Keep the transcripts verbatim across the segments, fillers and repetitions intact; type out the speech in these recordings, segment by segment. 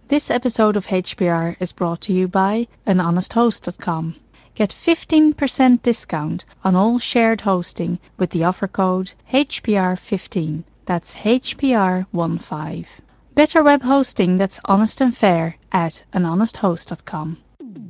This episode of H P R is brought to you by an honest host dot com. Get fifteen percent discount on all shared hosting with the offer code H P R fifteen. That's H P R fifteen. Better web hosting that's honest and fair at an honest host dot com.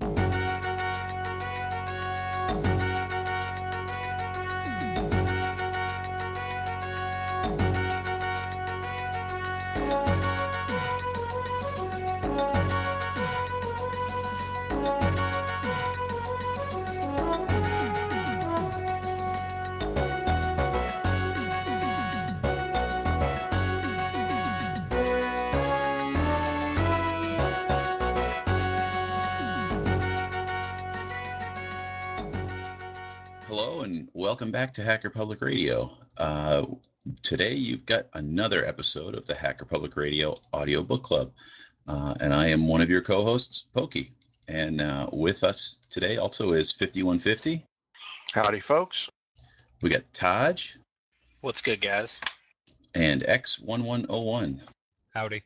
Hello and welcome back to Hacker Public Radio. Uh, today you've got another episode of the Hacker Public Radio Audio Book Club, uh, and I am one of your co-hosts, Pokey. And uh, with us today also is fifty-one fifty. Howdy, folks. We got Taj. What's good, guys? And X eleven oh one. Howdy.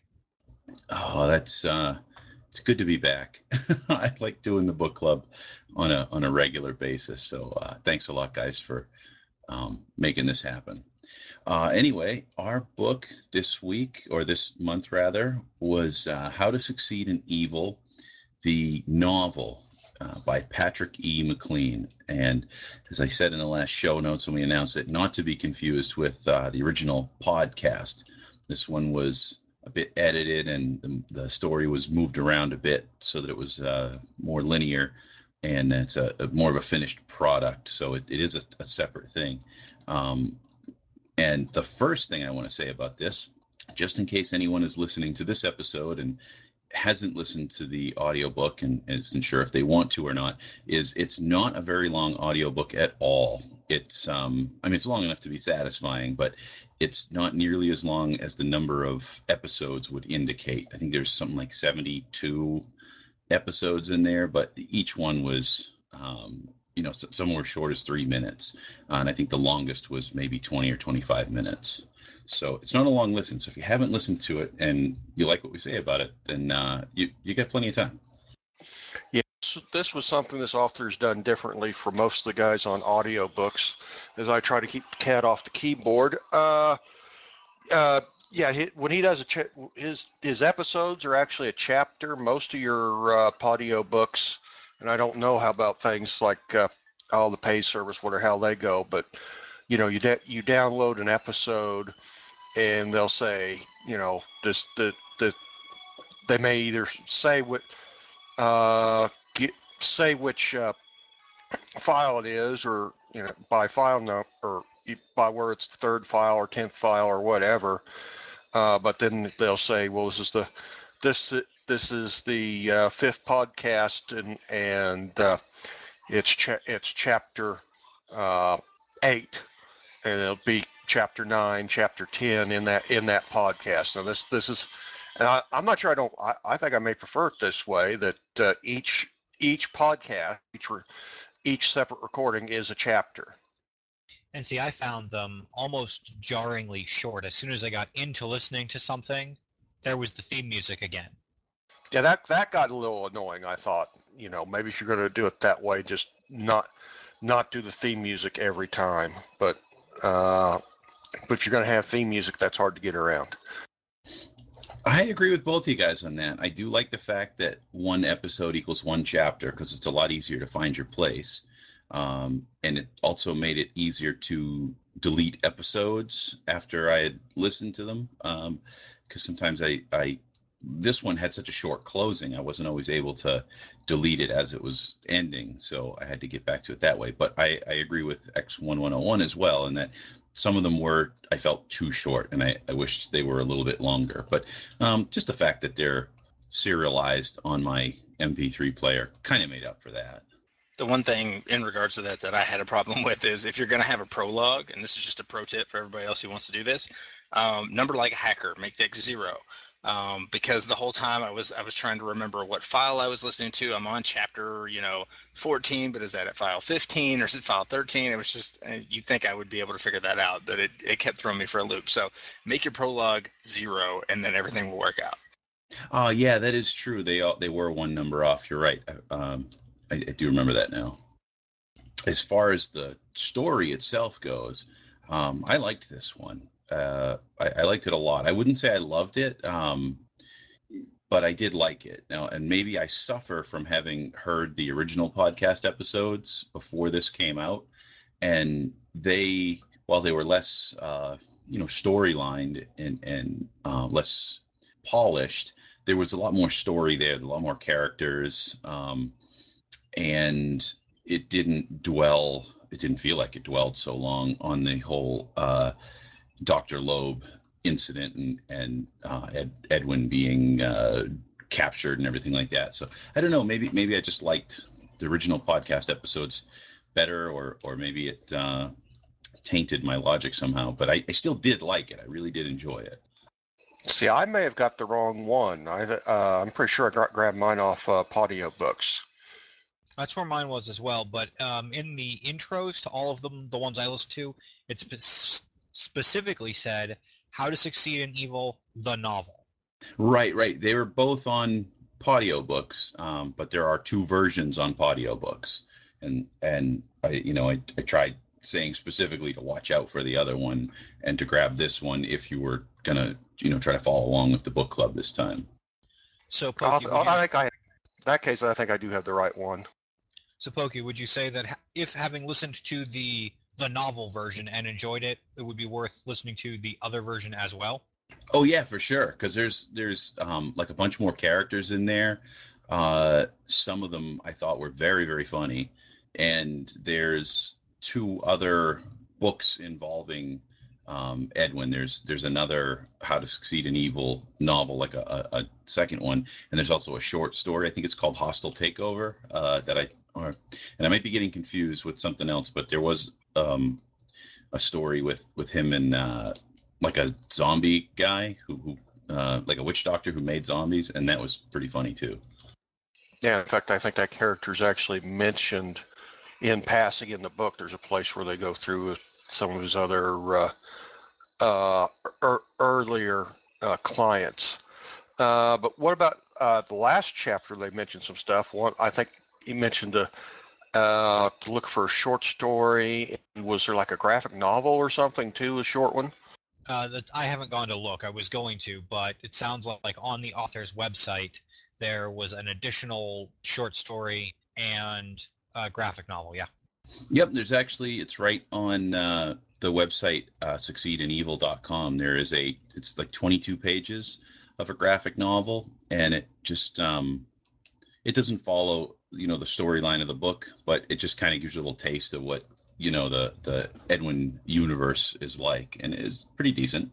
Oh, that's uh, it's good to be back. I like doing the book club on a on a regular basis. So uh, thanks a lot, guys, for um, making this happen. Uh, anyway, our book this week, or this month rather, was uh, How to Succeed in Evil, the novel uh, by Patrick E. McLean. And as I said in the last show notes when we announced it, not to be confused with uh, the original podcast. This one was a bit edited and the, the story was moved around a bit so that it was uh, more linear, and it's a, a more of a finished product. So it, it is a, a separate thing. Um, and the first thing I want to say about this, just in case anyone is listening to this episode and hasn't listened to the audiobook and isn't sure if they want to or not, is it's not a very long audiobook at all. It's um I mean it's long enough to be satisfying, but it's not nearly as long as the number of episodes would indicate. I think there's something like seventy-two episodes in there, but each one was um you know some were short as three minutes, uh, and I think the longest was maybe twenty or twenty-five minutes. So it's not a long listen. So if you haven't listened to it and you like what we say about it, then uh, you you got plenty of time. Yes, this was something this author's done differently for most of the guys on audiobooks, as I try to keep the cat off the keyboard. Uh, uh, yeah, he, when he does a cha- his his episodes are actually a chapter. Most of your uh, audio books, and I don't know how about things like uh, all the pay service, what or how they go, but you know, you da- you download an episode, and they'll say, you know, this the the they may either say what uh, get, say which uh, file it is, or you know, by file number, or by where it's the third file or tenth file or whatever. Uh, but then they'll say, well, this is the this this is the uh, fifth podcast, and and uh, it's cha- it's chapter uh, eight, and it'll be chapter nine, chapter ten in that in that podcast. Now this this is, and I, I'm not sure. I don't. I, I think I may prefer it this way, that uh, each each podcast, each re, each separate recording is a chapter. And see, I found them almost jarringly short. As soon as I got into listening to something, there was the theme music again. Yeah, that that got a little annoying. I thought, you know, maybe if you're going to do it that way, just not not do the theme music every time. But uh, but if you're going to have theme music, that's hard to get around. I agree with both of you guys on that. I do like the fact that one episode equals one chapter because it's a lot easier to find your place. Um, and it also made it easier to delete episodes after I had listened to them. Um, because sometimes I, I, this one had such a short closing, I wasn't always able to delete it as it was ending. So I had to get back to it that way. But I, I agree with X eleven oh one as well, in that some of them were, I felt, too short, and I, I wish they were a little bit longer. But um, just the fact that they're serialized on my M P three player kind of made up for that. The one thing in regards to that that I had a problem with is if you're going to have a prologue, and this is just a pro tip for everybody else who wants to do this, um, number like a hacker, make that zero. Um, because the whole time I was I was trying to remember what file I was listening to. I'm on chapter, you know, fourteen, but is that at file fifteen or is it file thirteen? It was just, you'd think I would be able to figure that out, but it, it kept throwing me for a loop. So make your prologue zero, and then everything will work out. Oh, yeah, that is true. They all they were one number off. You're right. Um, I, I do remember that now. As far as the story itself goes, um, I liked this one. Uh, I, I liked it a lot. I wouldn't say I loved it, um, but I did like it. Now, and maybe I suffer from having heard the original podcast episodes before this came out, and they, while they were less, uh, you know, storylined and and uh, less polished, there was a lot more story there, a lot more characters. Um, and it didn't dwell it didn't feel like it dwelled so long on the whole uh, Dr. Loeb incident and and uh, Ed, Edwin being uh, captured and everything like that. So I don't know, maybe maybe I just liked the original podcast episodes better, or or maybe it uh, tainted my logic somehow, but I, I still did like it. I really did enjoy it. See, I may have got the wrong one. I, uh, I'm pretty sure I got, grabbed mine off uh, Podio Books. That's where mine was as well. But um, in the intros to all of them, the ones I listened to, it spe- specifically said "How to Succeed in Evil: The Novel." Right, right. They were both on Podio Books, um, but there are two versions on Podio Books, and and I, you know, I, I tried saying specifically to watch out for the other one and to grab this one if you were gonna, you know, try to follow along with the book club this time. So I'll, Pokey, would you? I think I, in that case, I think I do have the right one. So Pokey, would you say that if having listened to the the novel version and enjoyed it, it would be worth listening to the other version as well? Oh yeah, for sure. Because there's there's um, like a bunch more characters in there. Uh, some of them I thought were very very funny, and there's two other books involving um, Edwin. There's there's another How to Succeed in Evil novel, like a, a, a second one, and there's also a short story. I think it's called Hostile Takeover. Uh, that I or, and I might be getting confused with something else, but there was um, a story with with him and uh, like a zombie guy who, who uh, like a witch doctor who made zombies, and that was pretty funny too. Yeah, in fact, I think that character is actually mentioned in passing in the book. There's a place where they go through some of his other uh, uh, er, earlier uh, clients. Uh, but what about uh, the last chapter? They mentioned some stuff. One, I think he mentioned to, uh, to look for a short story. Was there like a graphic novel or something too, a short one? Uh, that I haven't gone to look. I was going to, but it sounds like on the author's website there was an additional short story and a graphic novel. Yeah. Yep, there's actually it's right on uh, the website uh, succeed in evil dot com. There is a it's like twenty-two pages of a graphic novel, and it just um, it doesn't follow you know the storyline of the book, but it just kind of gives you a little taste of what you know the the Edwin universe is like, and it is pretty decent.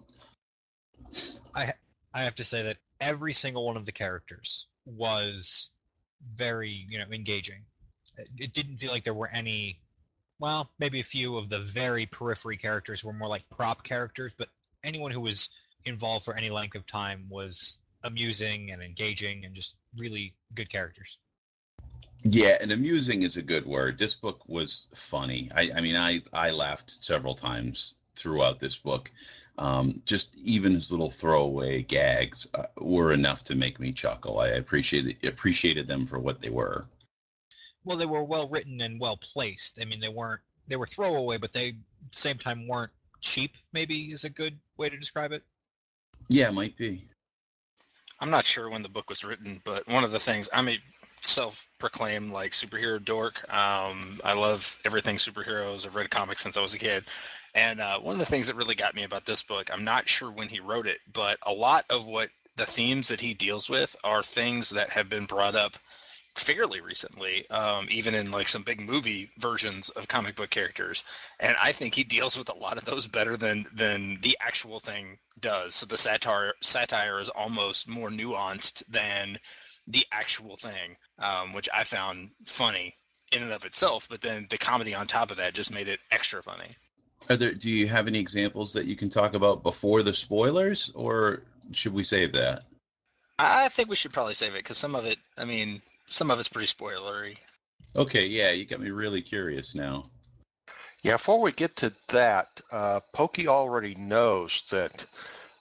I I have to say that every single one of the characters was very, you know, engaging. It, it didn't feel like there were any, well, maybe a few of the very periphery characters were more like prop characters, but anyone who was involved for any length of time was amusing and engaging and just really good characters. Yeah, and amusing is a good word. This book was funny. I, I mean, I, I laughed several times throughout this book. Um, just even his little throwaway gags uh, were enough to make me chuckle. I appreciated appreciated them for what they were. Well, they were well written and well placed. I mean, they weren't they were throwaway, but they at the same time weren't cheap. Maybe is a good way to describe it. Yeah, might be. I'm not sure when the book was written, but one of the things I'm a self-proclaimed like superhero dork. Um, I love everything superheroes. I've read comics since I was a kid, and uh, one of the things that really got me about this book, I'm not sure when he wrote it, but a lot of what the themes that he deals with are things that have been brought up fairly recently, um, even in like some big movie versions of comic book characters. And I think he deals with a lot of those better than than the actual thing does. So the satire satire is almost more nuanced than the actual thing, um, which I found funny in and of itself. But then the comedy on top of that just made it extra funny. Are there? Do you have any examples that you can talk about before the spoilers, or should we save that? I think we should probably save it because some of it, I mean, some of it's pretty spoilery. Okay, yeah, you got me really curious now. Yeah, before we get to that, uh, Pokey already knows that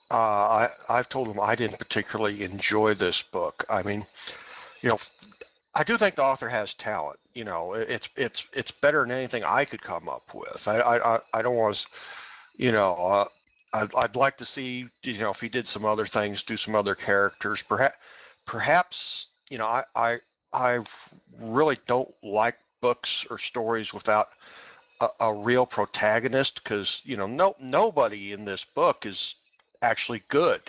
uh, I I've told him I didn't particularly enjoy this book. I mean, you know, I do think the author has talent. You know, it- it's it's it's better than anything I could come up with. I I I I don't want to, you know, uh, I'd I'd like to see, you know, if he did some other things, do some other characters, perhaps perhaps, you know, I I I really don't like books or stories without a, a real protagonist, because you know no nobody in this book is actually good.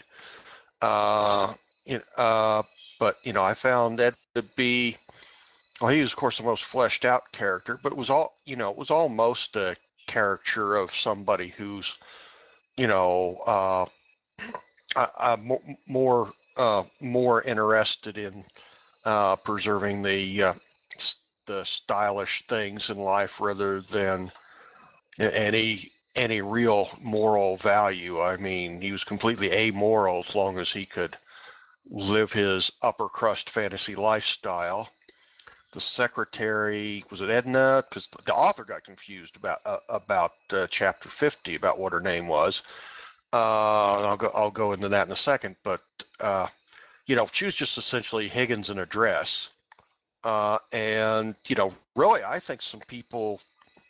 Uh, you know, uh, but you know I found Ed to be, well, he was of course the most fleshed out character, but it was all, you know it was almost a caricature of somebody who's, you know uh, uh, uh, mo- more uh, more interested in uh, preserving the uh, the stylish things in life rather than any any real moral value. I mean, he was completely amoral as long as he could live his upper crust fantasy lifestyle. The secretary, was it Edna? Because the author got confused about uh, about uh, chapter fifty, about what her name was. Uh, I'll go I'll go into that in a second, but uh, you know, she was just essentially Higgins in a dress. Uh, and you know, really, I think some people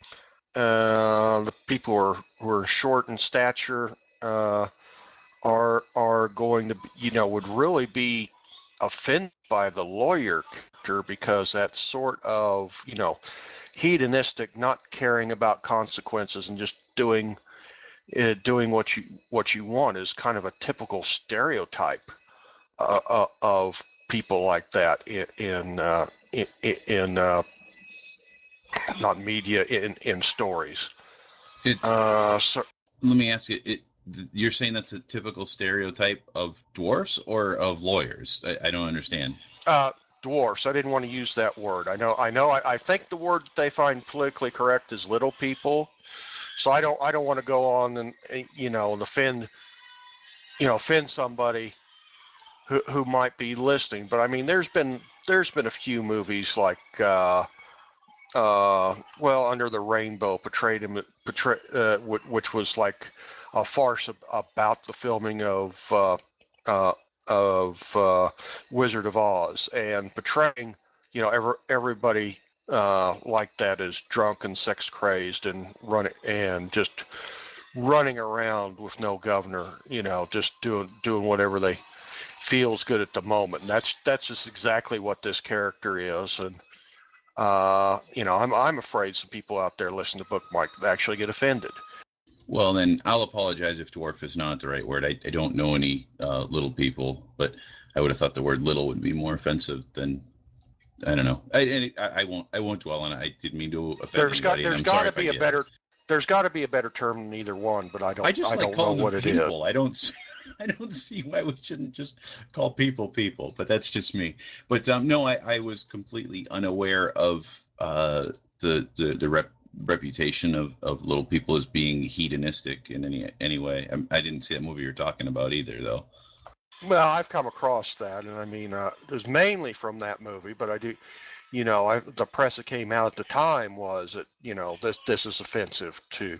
Uh, the people who are who are short in stature uh, are are going to be, you know would really be offended by the lawyer character, because that sort of, you know hedonistic, not caring about consequences and just doing uh, doing what you what you want is kind of a typical stereotype uh, uh, of people like that in in uh, in, in uh, not media, in in stories. It's Uh, so Let me ask you. It, you're saying that's a typical stereotype of dwarfs or of lawyers? I, I don't understand. Uh, dwarfs. I didn't want to use that word. I know. I know. I, I think the word they find politically correct is little people. So I don't. I don't want to go on and eh, you know and offend you know offend somebody who who might be listening. But I mean, there's been there's been a few movies like uh, uh, well, Under the Rainbow portrayed him portray uh, which was like a farce about the filming of uh, uh, of uh, Wizard of Oz, and portraying, you know every, everybody uh, like that is drunk and sex crazed and running and just running around with no governor, you know, just doing doing whatever they feels good at the moment. And that's that's just exactly what this character is. And uh, you know, I'm I'm afraid some people out there listening to the book might actually get offended. Well, then I'll apologize if dwarf is not the right word. I, I don't know any uh, little people, but I would have thought the word little would be more offensive than, I don't know. I, I, I won't I won't dwell on it. I didn't mean to offend There's got anybody, and there's I'm got sorry to if I be a did. better there's got to be a better term than either one, but I I don't just I like don't know calling them what it is. people. I don't see, I don't see why we shouldn't just call people people, but that's just me. But um, no, I, I was completely unaware of uh, the the the rep, reputation of, of little people as being hedonistic in any any way. I, I didn't see that movie you're talking about either, though. Well, I've come across that, and I mean, uh, it was mainly from that movie, but I do, you know, I, the press that came out at the time was that, you know, this this is offensive to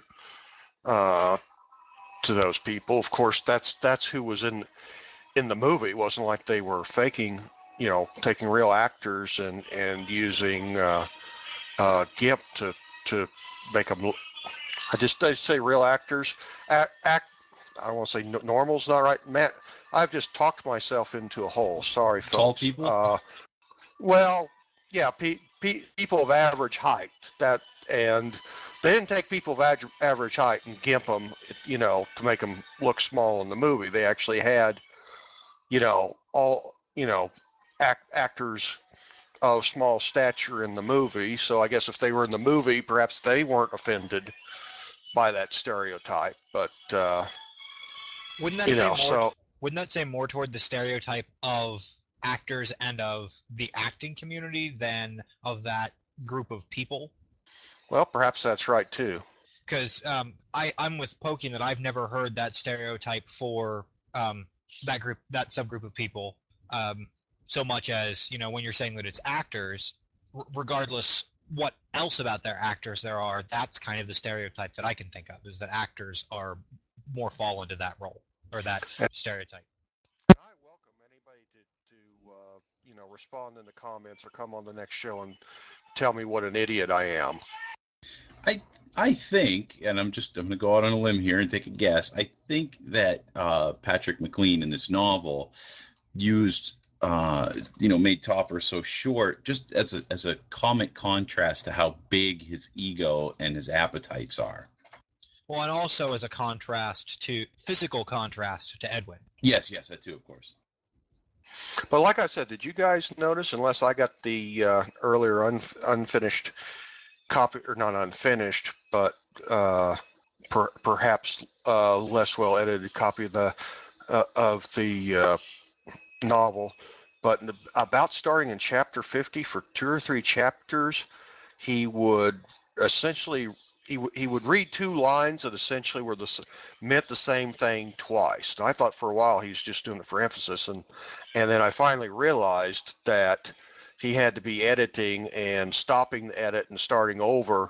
uh, to those people. Of course, that's that's who was in in the movie. It wasn't like they were faking, you know, taking real actors and and using uh, uh, GIMP to to make them. I just I say real actors act. act I don't want to say n- normal's not right, Matt. I've just talked myself into a hole. Sorry, Tall folks. people. Uh, well, yeah, pe- pe- people of average height. That and they didn't take people of ad- average height and gimp them, you know, to make them look small in the movie. They actually had, you know, all, you know, act- actors of small stature in the movie. So I guess if they were in the movie, perhaps they weren't offended by that stereotype. But uh, Wouldn't that you say know, more? so Wouldn't that say more toward the stereotype of actors and of the acting community than of that group of people? well, perhaps that's right too. Because um, I I'm with Pokey that I've never heard that stereotype for um, that group that subgroup of people. Um, so much as, you know, when you're saying that it's actors, r- regardless what else about their actors there are, that's kind of the stereotype that I can think of, is that actors are more fall into that role. or that stereotype. I welcome anybody to, to uh, you know, respond in the comments or come on the next show and tell me what an idiot I am. I I think, and I'm just I'm going to go out on a limb here and take a guess. I think that uh, Patrick McLean in this novel used, uh, you know, made Topper so short just as a as a comic contrast to how big his ego and his appetites are. Well, and also as a contrast to physical contrast to Edwin. Yes, yes, that too, of course. But like I said, did you guys notice, unless I got the uh, earlier un- unfinished copy, or not unfinished, but uh, per- perhaps uh, less well edited copy of the uh, of the uh, novel, but in the, about starting in chapter fifty for two or three chapters, he would essentially he, w- he would read two lines that essentially were the s- meant the same thing twice. And I thought for a while he was just doing it for emphasis, and and then I finally realized that he had to be editing and stopping the edit and starting over,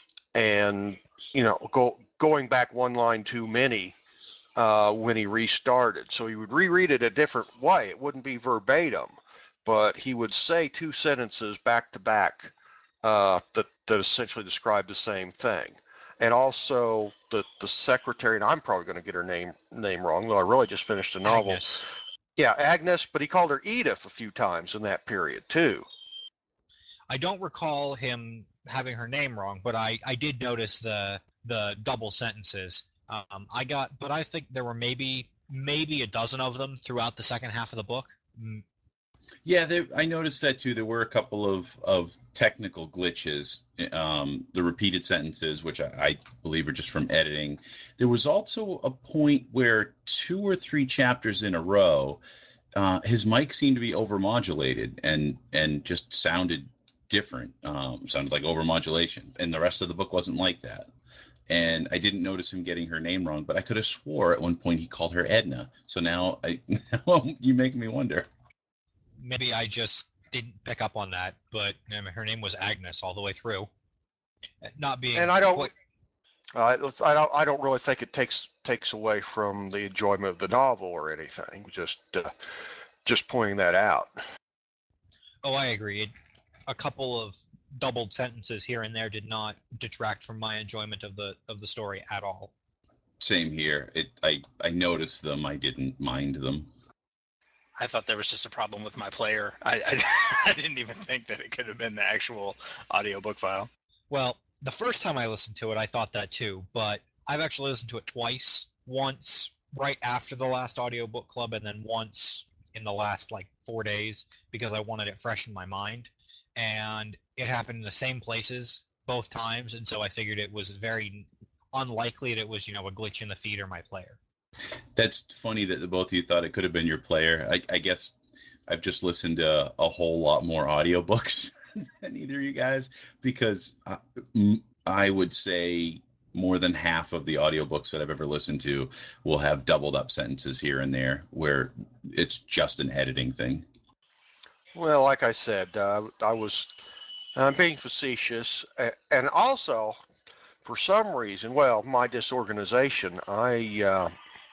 and you know go going back one line too many uh, when he restarted. So he would reread it a different way. It wouldn't be verbatim, but he would say two sentences back to back uh, that that essentially describe the same thing. And also the the secretary, and I'm probably going to get her name name wrong, though I really just finished a novel. Agnes. Yeah, Agnes, but he called her Edith a few times in that period too. I don't recall him having her name wrong, but I, I did notice the the double sentences. Um, I got, but I think there were maybe maybe a dozen of them throughout the second half of the book. Mm. Yeah, there, I noticed that too. There were a couple of, of technical glitches, um, the repeated sentences, which I, I believe are just from editing. There was also a point where two or three chapters in a row, uh, his mic seemed to be overmodulated and and just sounded different, um, sounded like overmodulation. And the rest of the book wasn't like that. And I didn't notice him getting her name wrong, but I could have swore at one point he called her Edna. So now I, now you make me wonder. Maybe I just didn't pick up on that, but I mean, her name was Agnes all the way through. Not being And I don't, quite. uh, let's- I don't, I don't really think it takes takes away from the enjoyment of the novel or anything. Just, uh, just pointing that out. Oh, I agree. It, a couple of doubled sentences here and there did not detract from my enjoyment of the of the story at all. Same here. It I I noticed them. I didn't mind them. I thought there was just a problem with my player. I, I, I didn't even think that it could have been the actual audiobook file. Well, the first time I listened to it, I thought that too, but I've actually listened to it twice. Once right after the last audiobook club, and then once in the last like four days because I wanted it fresh in my mind. And it happened in the same places both times, and so I figured it was very unlikely that it was, you know, a glitch in the feed or my player. That's funny that the both of you thought it could have been your player. I, I guess I've just listened to a whole lot more audiobooks than either of you guys because I, I would say more than half of the audiobooks that I've ever listened to will have doubled up sentences here and there where it's just an editing thing. Well, like I said, uh, I was uh, being facetious, a- and also for some reason, well, my disorganization, I uh,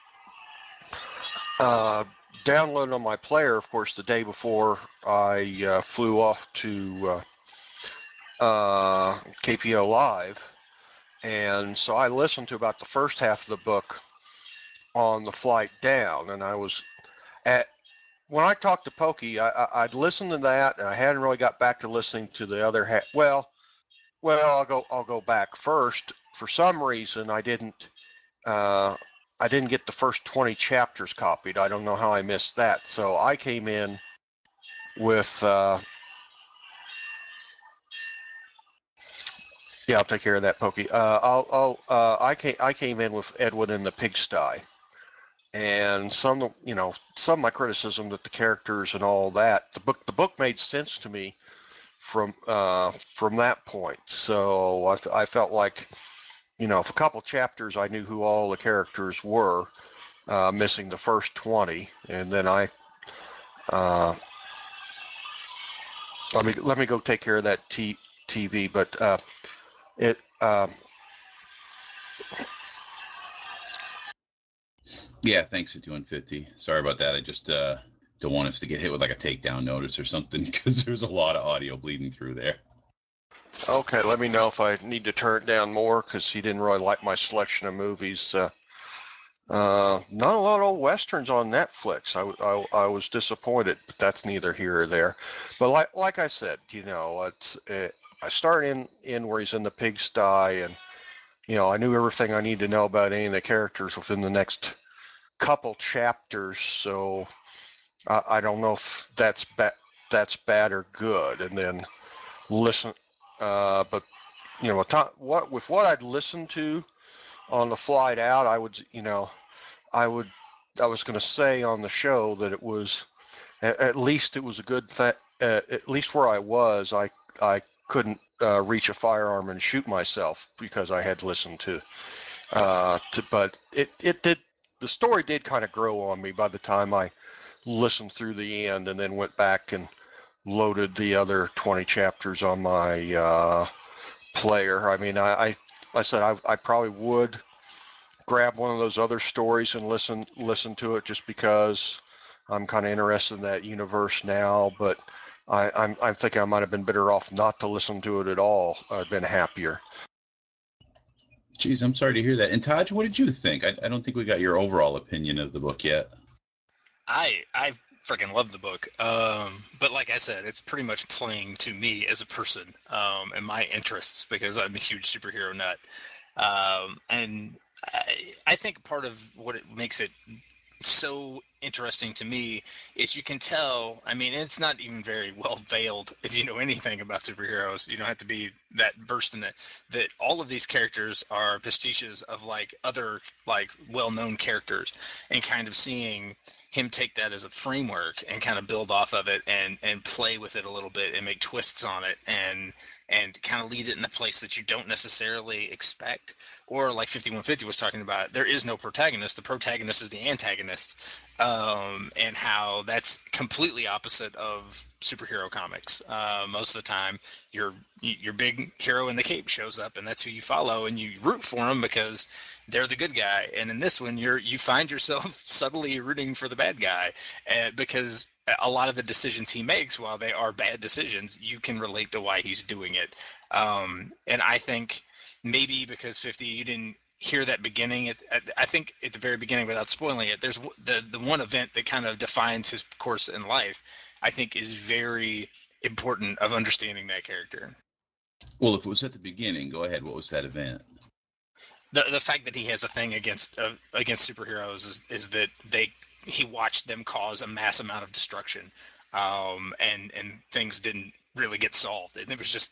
uh, downloaded on my player, of course, the day before I uh, flew off to uh, uh, K P O Live, and so I listened to about the first half of the book on the flight down, and I was at when I talked to Pokey, I, I, I'd listened to that, and I hadn't really got back to listening to the other half. Well, well, I'll go. I'll go back first. For some reason, I didn't. Uh, I didn't get the first twenty chapters copied. I don't know how I missed that. So I came in with. Uh, yeah, I'll take care of that, Pokey. Uh, I'll. I'll. Uh, I came. I came in with Edwin in the pigsty, and some. You know, some of my criticism that the characters and all that. The book. The book made sense to me from uh, from that point. So I, I felt like, you know, if a couple chapters I knew who all the characters were, uh, missing the first twenty, and then I uh, let me let me go take care of that t- TV. But uh, it um, Yeah, thanks for doing fifty. Sorry about that. I just uh, don't want us to get hit with like a takedown notice or something because there's a lot of audio bleeding through there. Okay, let me know if I need to turn it down more because he didn't really like my selection of movies. Uh, uh, not a lot of old westerns on Netflix. I, I, I was disappointed, but that's neither here or there. But like like I said, you know, it's it, I start in in where he's in the pigsty, and you know, I knew everything I need to know about any of the characters within the next couple chapters. So I, I don't know if that's bad that's bad or good. And then listen, uh, but you know, what what with what I'd listened to on the flight out, I would, you know, I would, I was going to say on the show that it was, at, at least it was a good thing. Uh, at least where I was, I, I couldn't uh, reach a firearm and shoot myself because I had listened to, uh, to, but it, it did, the story did kind of grow on me by the time I listened through the end and then went back and loaded the other twenty chapters on my, uh, player. I mean, I, I, I said I, I probably would grab one of those other stories and listen listen to it just because I'm kind of interested in that universe now. But I, I'm I'm thinking I might have been better off not to listen to it at all. I'd been happier. Geez, I'm sorry to hear that. And Taj, what did you think? I, I don't think we got your overall opinion of the book yet. I I freaking love the book. Um, but like I said, it's pretty much playing to me as a person um, and my interests because I'm a huge superhero nut. Um, and I, I think part of what it makes it so interesting to me is you can tell. I mean, it's not even very well veiled if you know anything about superheroes. You don't have to be that versed in it. That all of these characters are pastiches of like other like well-known characters, and kind of seeing him take that as a framework and kind of build off of it and and play with it a little bit and make twists on it and and kind of lead it in a place that you don't necessarily expect. Or like fifty-one fifty was talking about, there is no protagonist. The protagonist is the antagonist, um, and how that's completely opposite of superhero comics. Uh, most of the time, your your big hero in the cape shows up, and that's who you follow, and you root for him because they're the good guy. And in this one, you're you find yourself subtly rooting for the bad guy, uh, because a lot of the decisions he makes, while they are bad decisions, you can relate to why he's doing it. Um, and I think maybe because fifty, you didn't hear that beginning. At, at, I think at the very beginning, without spoiling it, there's the the one event that kind of defines his course in life. I think is very important of understanding that character. Well, if it was at the beginning, go ahead. What was that event? The the fact that he has a thing against uh, against superheroes is is that they he watched them cause a mass amount of destruction, um, and and things didn't really get solved. And it was just,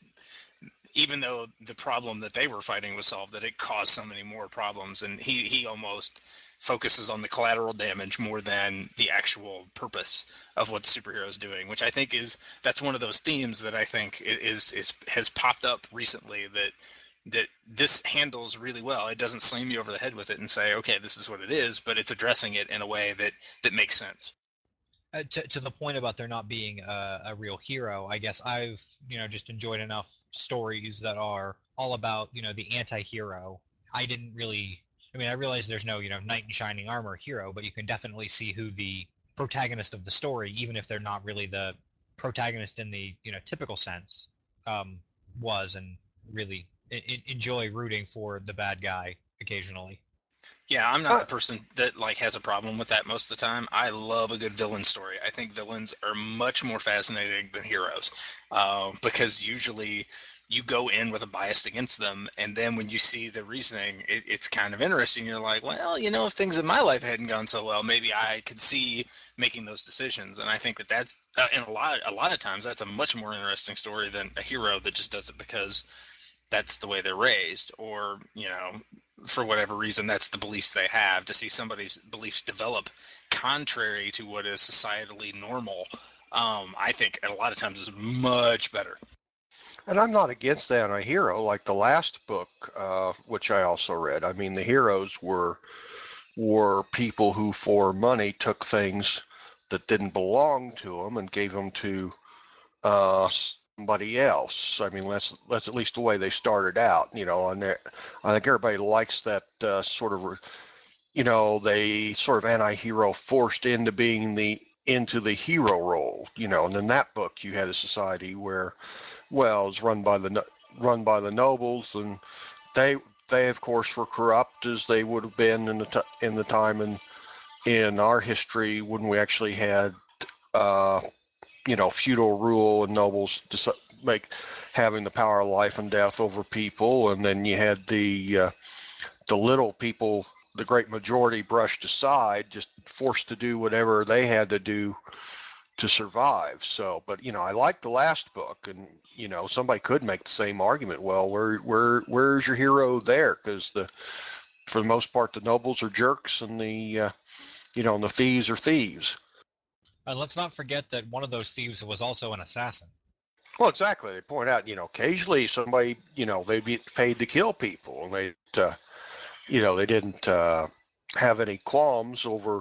even though the problem that they were fighting was solved, that it caused so many more problems. And he he almost focuses on the collateral damage more than the actual purpose of what the superhero is doing, which I think is that's one of those themes that I think is is has popped up recently that that this handles really well. It doesn't slam you over the head with it and say, okay, this is what it is, but it's addressing it in a way that that makes sense. Uh, to, to the point about there not being a, a real hero, I guess I've, you know, just enjoyed enough stories that are all about, you know, the anti-hero. I didn't really, I mean, I realize there's no, you know, knight in shining armor hero, but you can definitely see who the protagonist of the story, even if they're not really the protagonist in the, you know, typical sense, um, was, and really I- enjoy rooting for the bad guy occasionally. Yeah, I'm not Uh, the person that like has a problem with that most of the time. I love a good villain story. I think villains are much more fascinating than heroes, uh, because usually you go in with a bias against them, and then when you see the reasoning, it, it's kind of interesting. You're like, well, you know, if things in my life hadn't gone so well, maybe I could see making those decisions. And I think that that's uh, and a lot a lot of times that's a much more interesting story than a hero that just does it because that's the way they're raised, or you know, for whatever reason that's the beliefs they have. To see somebody's beliefs develop contrary to what is societally normal, um, I think a lot of times is much better. and I'm not against that on a hero like the last book, uh, which I also read. I mean, the heroes were were people who, for money, took things that didn't belong to them and gave them to uh, somebody else. I mean, that's that's at least the way they started out, you know. And I think everybody likes that uh, sort of, you know, they sort of anti-hero forced into being the into the hero role, you know. And in that book, you had a society where, well, it's run by the no- run by the nobles, and they they of course were corrupt as they would have been in the t- in the time in in our history when we actually had uh, you know, feudal rule and nobles deci- make having the power of life and death over people, and then you had the uh, the little people, the great majority, brushed aside, just forced to do whatever they had to do to survive. So, but you know, I like the last book, and you know, somebody could make the same argument. Well, where where where's your hero there? Because the for the most part, the nobles are jerks, and the uh, you know, and the thieves are thieves. And let's not forget that one of those thieves was also an assassin. Well, exactly. They point out, you know, occasionally somebody, you know, they'd be paid to kill people, and they, uh, you know, they didn't uh, have any qualms over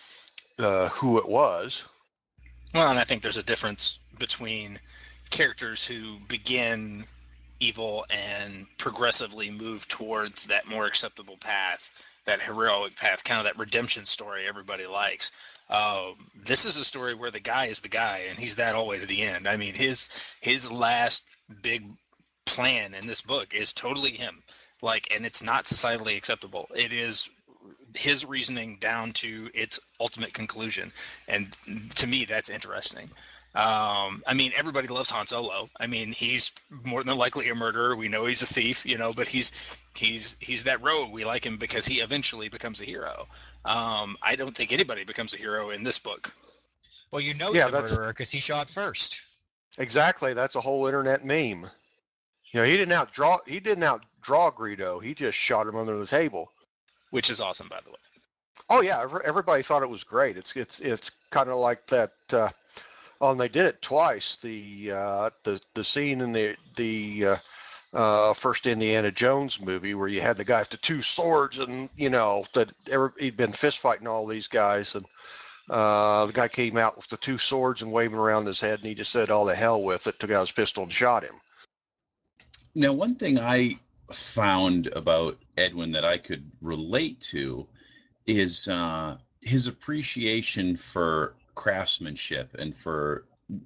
uh, who it was. Well, and I think there's a difference between characters who begin evil and progressively move towards that more acceptable path, that heroic path, kind of that redemption story everybody likes. Uh, this is a story where the guy is the guy, and he's that all the way to the end. I mean, his his last big plan in this book is totally him. Like, and it's not societally acceptable. It is his reasoning down to its ultimate conclusion, and to me, that's interesting. Um, I mean, everybody loves Han Solo. I mean, he's more than likely a murderer. We know he's a thief, you know, but he's he's he's that rogue. We like him because he eventually becomes a hero. Um, I don't think anybody becomes a hero in this book. Well, you know he's Yeah, a that's murderer because he shot first. exactly. That's a whole internet meme. You know, he didn't outdraw. He didn't outdraw Greedo. He just shot him under the table. Which is awesome, by the way. Oh yeah, everybody thought it was great. It's it's it's kind of like that. Uh, oh, and they did it twice. The uh, the the scene in the the uh, uh, first Indiana Jones movie where you had the guy with the two swords, and you know that ever, he'd been fist fighting all these guys, and uh, the guy came out with the two swords and waving around his head, and he just said, "All the hell with it," took out his pistol and shot him. Now, one thing I found about Edwin that I could relate to is uh, his appreciation for craftsmanship and for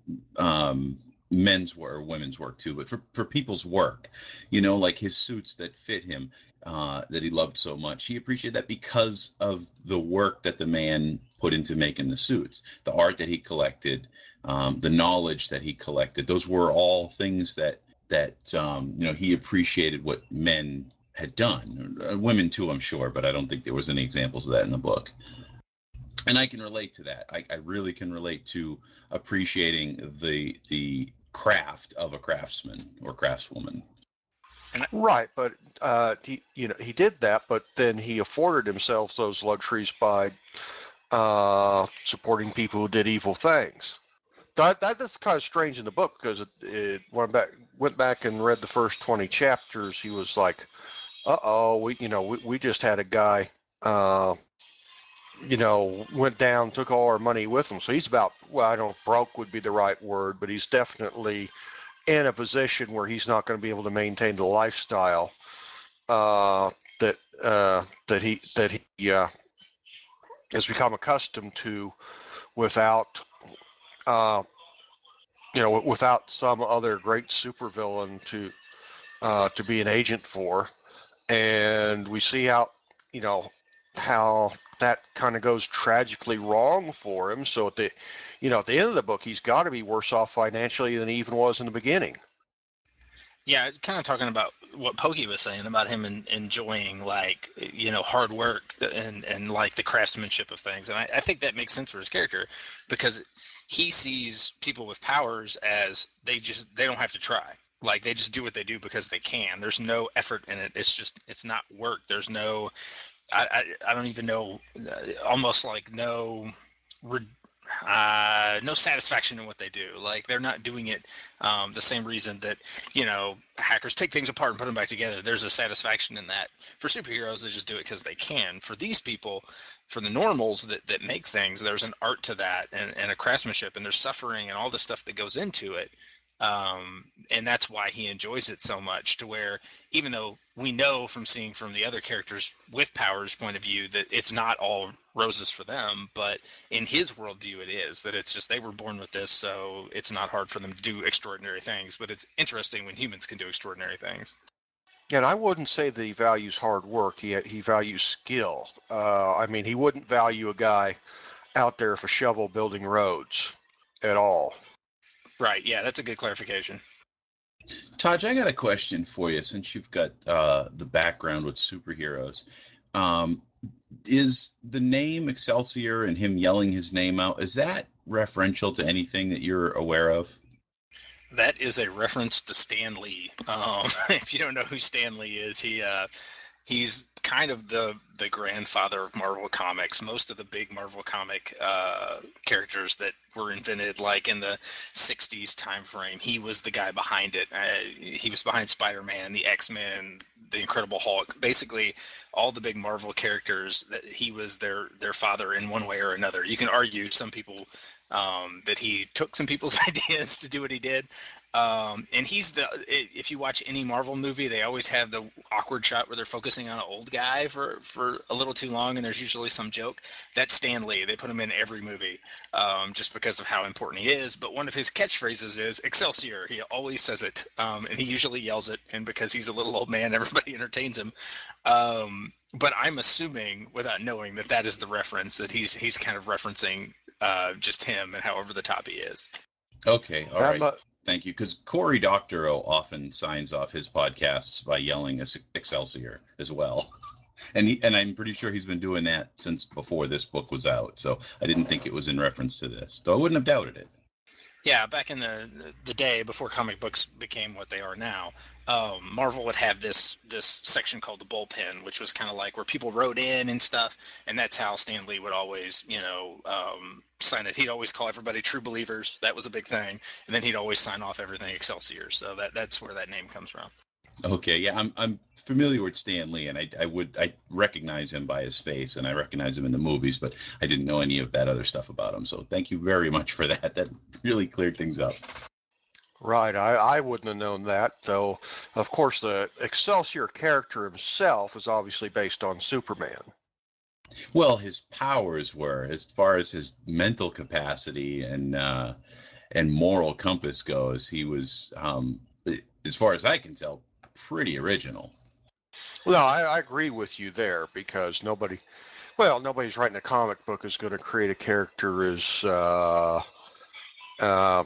um, men's work or women's work too, but for, for people's work, you know, like his suits that fit him, uh, that he loved so much. He appreciated that because of the work that the man put into making the suits, the art that he collected, um, the knowledge that he collected. Those were all things that that um, you know, he appreciated what men had done. Uh, women too, I'm sure, but I don't think there was any examples of that in the book. And I can relate to that. I, I really can relate to appreciating the the craft of a craftsman or craftswoman. Right, but uh, he you know he did that, but then he afforded himself those luxuries by uh, supporting people who did evil things. That, that that's kind of strange in the book because it, it went back went back and read the first twenty chapters. He was like, "Uh oh, we you know we, we just had a guy, uh, you know, went down, took all our money with him. So he's about well, I don't know, broke would be the right word, but he's definitely in a position where he's not going to be able to maintain the lifestyle uh, that uh, that he that he uh, has become accustomed to without." Uh, you know, without some other great supervillain to uh, to be an agent for, and we see how you know how that kind of goes tragically wrong for him. So at the you know at the end of the book, he's got to be worse off financially than he even was in the beginning. Yeah, kind of talking about what Pokey was saying about him en- enjoying like you know hard work and and like the craftsmanship of things, and I, I think that makes sense for his character because he sees people with powers as they just they don't have to try, like they just do what they do because they can. There's no effort in it. It's just it's not work. There's no I I, I don't even know, uh, almost like no. Re- uh, no satisfaction in what they do. Like they're not doing it um, the same reason that you know hackers take things apart and put them back together. There's a satisfaction in that. For superheroes, they just do it because they can. For these people, for the normals that, that make things, there's an art to that and, and a craftsmanship, and there's suffering and all the stuff that goes into it. Um, and that's why he enjoys it so much, to where even though we know from seeing from the other characters with Power's point of view that it's not all roses for them, but in his worldview it is, that it's just they were born with this, so it's not hard for them to do extraordinary things. But it's interesting when humans can do extraordinary things. And I wouldn't say that he values hard work. He he values skill. Uh, I mean, he wouldn't value a guy out there with a shovel building roads at all. Right, yeah, that's a good clarification. Taj, I got a question for you since you've got uh, the background with superheroes. Um, is the name Excelsior and him yelling his name out, is that referential to anything that you're aware of? That is a reference to Stan Lee. Um, if you don't know who Stan Lee is, he uh, he's kind of the the grandfather of Marvel Comics. Most of the big Marvel comic uh, characters that were invented, like in the sixties time frame, he was the guy behind it. Uh, he was behind Spider-Man, the X-Men, the Incredible Hulk. Basically, all the big Marvel characters, that he was their their father in one way or another. You can argue some people um, that he took some people's ideas to do what he did. Um, and he's the, if you watch any Marvel movie, they always have the awkward shot where they're focusing on an old guy for, for a little too long, and there's usually some joke. That's Stan Lee. They put him in every movie um, just because of how important he is. But one of his catchphrases is Excelsior. He always says it, um, and he usually yells it. And because he's a little old man, everybody entertains him. Um, but I'm assuming, without knowing, that that is the reference, that he's he's kind of referencing uh, just him and how over the top he is. Okay, all That right. mu- Thank you. Because Cory Doctorow often signs off his podcasts by yelling Excelsior as well. And he, and I'm pretty sure he's been doing that since before this book was out. So I didn't think it was in reference to this. Though I wouldn't have doubted it. Yeah, back in the the day before comic books became what they are now, um, Marvel would have this this section called the bullpen, which was kind of like where people wrote in and stuff, and that's how Stan Lee would always, you know, um, sign it. He'd always call everybody true believers. That was a big thing, and then he'd always sign off everything Excelsior. So that that's where that name comes from. Okay, yeah, I'm I'm familiar with Stan Lee, and I I would I recognize him by his face, and I recognize him in the movies, but I didn't know any of that other stuff about him. So thank you very much for that. That really cleared things up. right. I, I wouldn't have known that, though. Of course, the Excelsior character himself is obviously based on Superman. Well, his powers were, as far as his mental capacity and uh, and moral compass goes, he was, um, as far as I can tell, pretty original. Well, I, I agree with you there because nobody, well, nobody's writing a comic book is going to create a character as, uh, uh,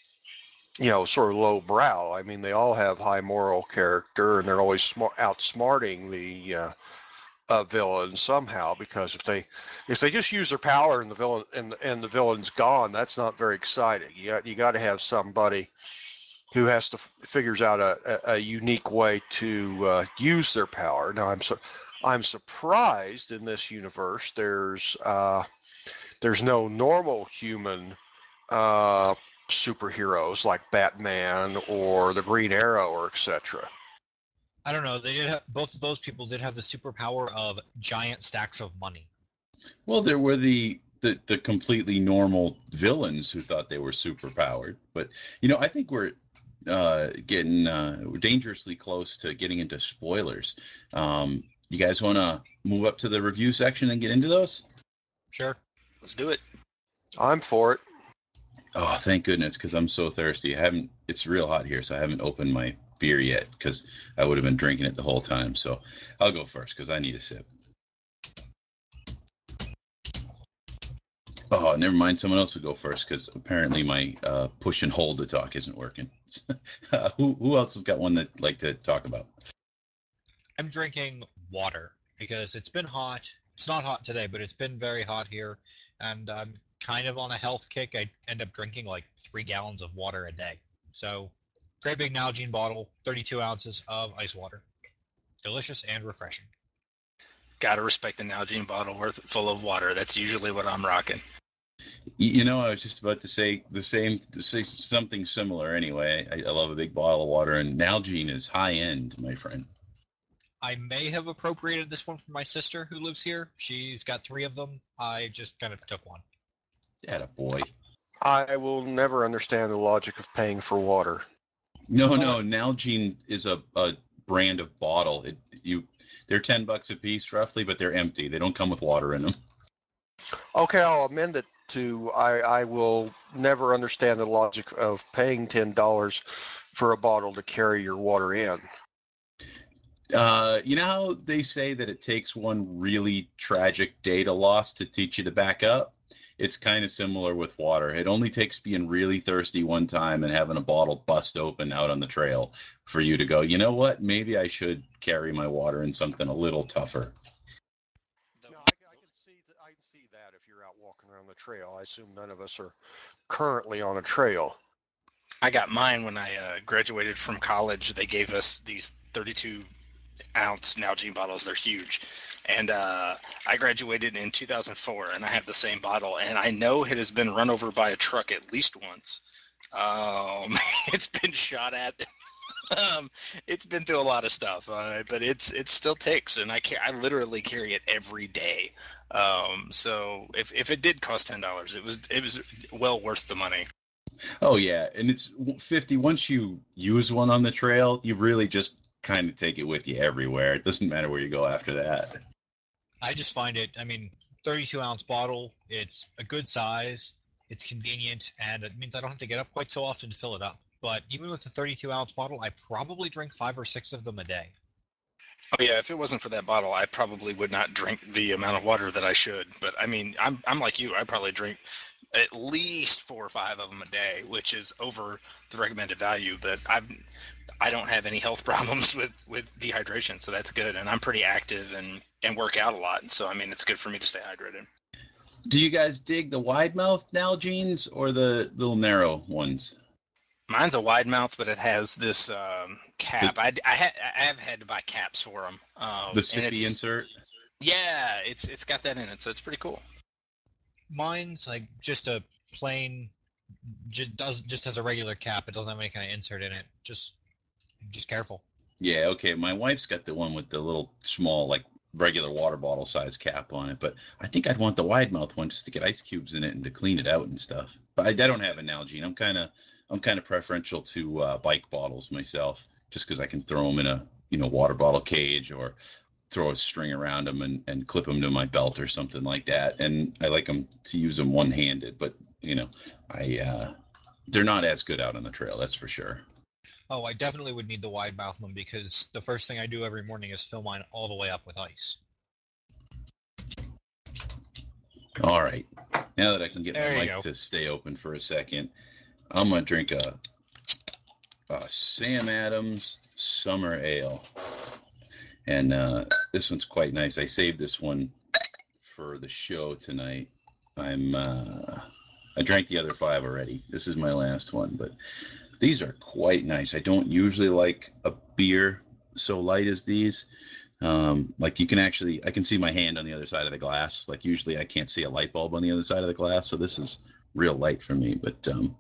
you know, sort of low brow. I mean, they all have high moral character, and they're always smart, outsmarting the uh, uh, villain somehow. Because if they if they just use their power and the villain and and the villain's gone, that's not very exciting. You got, you got to have somebody who has to figures out a, a, a unique way to uh, use their power. Now, I'm so I'm surprised in this universe there's uh, there's no normal human uh, superheroes like Batman or the Green Arrow or et cetera. I don't know. They did have, both of those people did have the superpower of giant stacks of money. Well, there were the the, the completely normal villains who thought they were super powered, but you know, I think we're uh, getting uh, we're dangerously close to getting into spoilers. Um, you guys want to move up to the review section and get into those? Sure. Let's do it. I'm for it. Oh, thank goodness, because I'm so thirsty. I haven't. It's real hot here, so I haven't opened my beer yet because I would have been drinking it the whole time. So I'll go first because I need a sip. Oh, never mind. Someone else will go first because apparently my uh, push and hold to talk isn't working. uh, who who else has got one that like to talk about? I'm drinking water because it's been hot. It's not hot today, but it's been very hot here, and I'm kind of on a health kick. I end up drinking like three gallons of water a day. So, great big Nalgene bottle, thirty-two ounces of ice water. Delicious and refreshing. Gotta respect the Nalgene bottle worth full of water. That's usually what I'm rocking. You know, I was just about to say the same, to say something similar. Anyway, I, I love a big bottle of water, and Nalgene is high end, my friend. I may have appropriated this one from my sister who lives here. She's got three of them. I just kind of took one. Atta boy. I will never understand the logic of paying for water. No, But- no, Nalgene is a, a brand of bottle. It you they're ten bucks a piece roughly, but they're empty. They don't come with water in them. Okay, I'll amend it to I, I will never understand the logic of paying ten dollars for a bottle to carry your water in. Uh, you know how they say that it takes one really tragic data loss to teach you to back up? It's kind of similar with water. It only takes being really thirsty one time and having a bottle bust open out on the trail for you to go, you know what? Maybe I should carry my water in something a little tougher. No, I, I can see th- I can see that if you're out walking around the trail. I assume none of us are currently on a trail. I got mine when I uh, graduated from college. They gave us these thirty-two ounce Nalgene bottles. They're huge. And uh, I graduated in two thousand four, and I have the same bottle. And I know it has been run over by a truck at least once. Um, it's been shot at. um, it's been through a lot of stuff, uh, but it's it still takes, and I ca- I literally carry it every day. Um, so if, if it did cost ten dollars, it was it was well worth the money. Oh yeah, and it's fifty. Once you use one on the trail, you really just kind of take it with you everywhere. It doesn't matter where you go after that. I just find it, I mean, thirty-two ounce bottle, it's a good size, it's convenient, and it means I don't have to get up quite so often to fill it up. But even with a thirty-two ounce bottle, I probably drink five or six of them a day. Oh yeah, if it wasn't for that bottle, I probably would not drink the amount of water that I should. But I mean, I'm I'm like you. I probably drink at least four or five of them a day, which is over the recommended value. But I've I don't have any health problems with with dehydration, so that's good. And I'm pretty active and and work out a lot, so I mean, it's good for me to stay hydrated. Do you guys dig the wide mouth Nalgene's or the little narrow ones? Mine's a wide mouth, but it has this um, cap. The, I, I, ha- I have had to buy caps for them. Um, the and sippy it's insert? yeah, it's it's got that in it, so it's pretty cool. Mine's like just a plain, just does just has a regular cap. It doesn't have any kind of insert in it. Just, just careful. Yeah, okay. My wife's got the one with the little small, like regular water bottle size cap on it, but I think I'd want the wide mouth one just to get ice cubes in it and to clean it out and stuff. But I, I don't have an Nalgene. I'm kind of I'm kind of preferential to uh, bike bottles myself, just because I can throw them in a you know water bottle cage or throw a string around them and, and clip them to my belt or something like that. And I like them to use them one handed, but you know I uh, they're not as good out on the trail, that's for sure. Oh, I definitely would need the wide mouth one because the first thing I do every morning is fill mine all the way up with ice. All right. Now that I can get There my you mic go. to stay open for a second, I'm gonna drink a, a Sam Adams Summer Ale, and uh, this one's quite nice. I saved this one for the show tonight. I'm uh, I drank the other five already. This is my last one, but these are quite nice. I don't usually like a beer so light as these. Um, like you can actually, I can see my hand on the other side of the glass. Like usually I can't see a light bulb on the other side of the glass. So this is real light for me, but, um,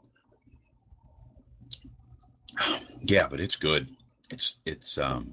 yeah, but it's good. It's, it's, um,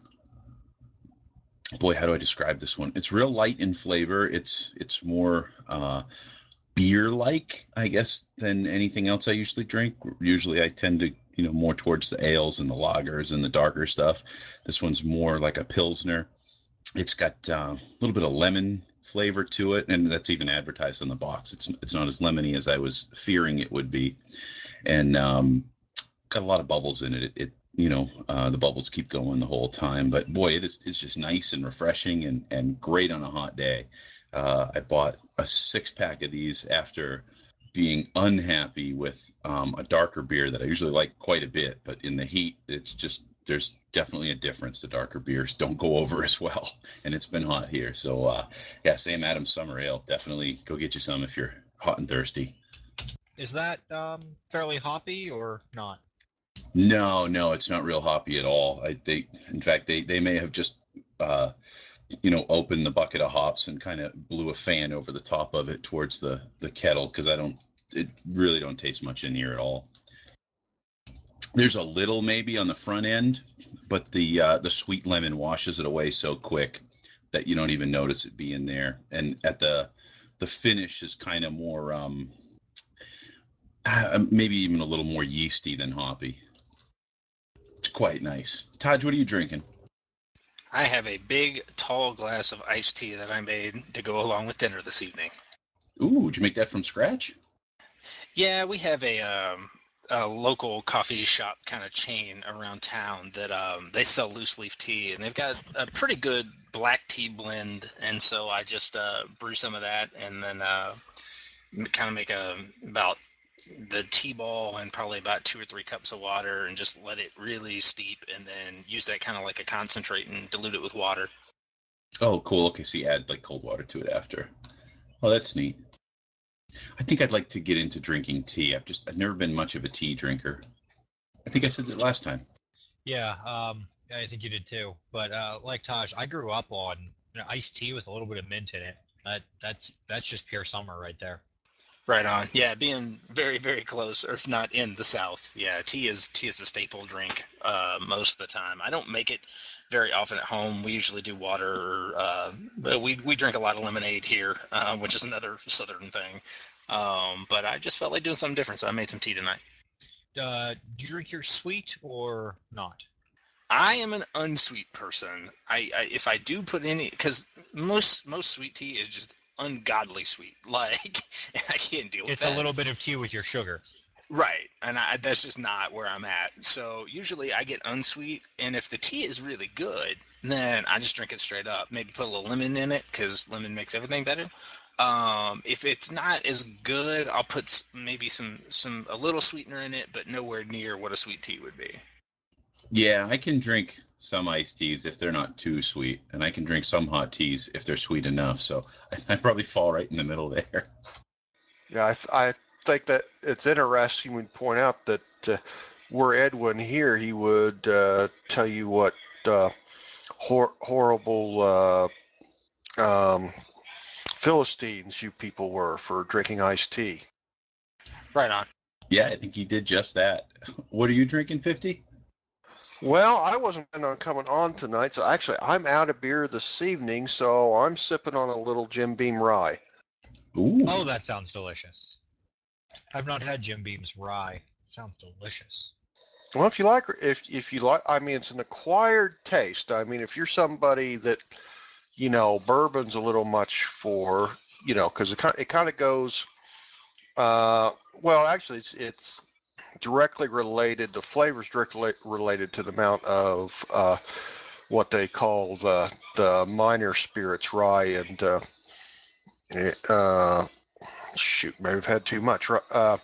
boy, how do I describe this one? It's real light in flavor. It's, it's more, uh, beer like, I guess, than anything else I usually drink. Usually I tend to, you know, more towards the ales and the lagers and the darker stuff. This one's more like a Pilsner. It's got uh, a little bit of lemon flavor to it, and that's even advertised on the box. It's it's not as lemony as I was fearing it would be, and um, got a lot of bubbles in it. It, it you know, uh, the bubbles keep going the whole time. But boy, it is it's just nice and refreshing and and great on a hot day. Uh, I bought a six pack of these after being unhappy with um, a darker beer that I usually like quite a bit, but in the heat, it's just there's definitely a difference. The darker beers don't go over as well, and it's been hot here. So uh, yeah, Sam Adams Summer Ale. Definitely go get you some if you're hot and thirsty. Is that um, fairly hoppy or not? No, no, it's not real hoppy at all. I they in fact they they may have just uh, you know opened the bucket of hops and kind of blew a fan over the top of it towards the the kettle because I don't it really don't taste much in here at all. There's a little maybe on the front end, but the uh, the sweet lemon washes it away so quick that you don't even notice it being there. And at the the finish is kind of more um, Uh, maybe even a little more yeasty than hoppy. It's quite nice. Taj, what are you drinking? I have a big, tall glass of iced tea that I made to go along with dinner this evening. Ooh, did you make that from scratch? Yeah, we have a um, a local coffee shop kind of chain around town that um, they sell loose leaf tea, and they've got a pretty good black tea blend. And so I just uh, brew some of that, and then uh, kind of make a about the tea ball and probably about two or three cups of water, and just let it really steep, and then use that kind of like a concentrate and dilute it with water. Oh, cool. Okay, so you add like cold water to it after. Oh, that's neat. I think I'd like to get into drinking tea. I've just I've never been much of a tea drinker. I think I said that last time. Yeah, um, I think you did too. But uh, like Taj, I grew up on you know, iced tea with a little bit of mint in it. That that's that's just pure summer right there. Right on. Yeah, being very, very close, or if not in the South. Yeah, tea is tea is a staple drink uh, most of the time. I don't make it very often at home. We usually do water. Or, uh, but we we drink a lot of lemonade here, uh, which is another Southern thing. Um, but I just felt like doing something different, so I made some tea tonight. Uh, do you drink your sweet or not? I am an unsweet person. I, I if I do put any, because most most sweet tea is just ungodly sweet. Like, and I can't deal with It's a that. little bit of tea with your sugar. Right, and I, that's just not where I'm at. So usually I get unsweet, and if the tea is really good, then I just drink it straight up. Maybe put a little lemon in it because lemon makes everything better. Um, if it's not as good, I'll put s- maybe some some a little sweetener in it, but nowhere near what a sweet tea would be. Yeah, I can drink some iced teas if they're not too sweet, and I can drink some hot teas if they're sweet enough. So I, I probably fall right in the middle there. Yeah, I, th- I think that it's interesting when you point out that uh, were Edwin here, he would uh, tell you what uh, hor- horrible uh, um, Philistines you people were for drinking iced tea. Right on. Yeah, I think he did just that. What are you drinking, fifty? Well, I wasn't planning on coming on tonight, so actually I'm out of beer this evening, so I'm sipping on a little Jim Beam rye. Ooh. Oh, that sounds delicious. I've not had Jim Beam's rye. Sounds delicious. Well, if you like, if if you like, I mean, it's an acquired taste. I mean, if you're somebody that you know, bourbon's a little much for, you know, because it kind it kind of goes. Uh, well, actually, it's it's directly related. The flavor's directly related to the amount of uh, what they call the the minor spirits, rye and uh, eh, uh, shoot, maybe I've had too much. Uh,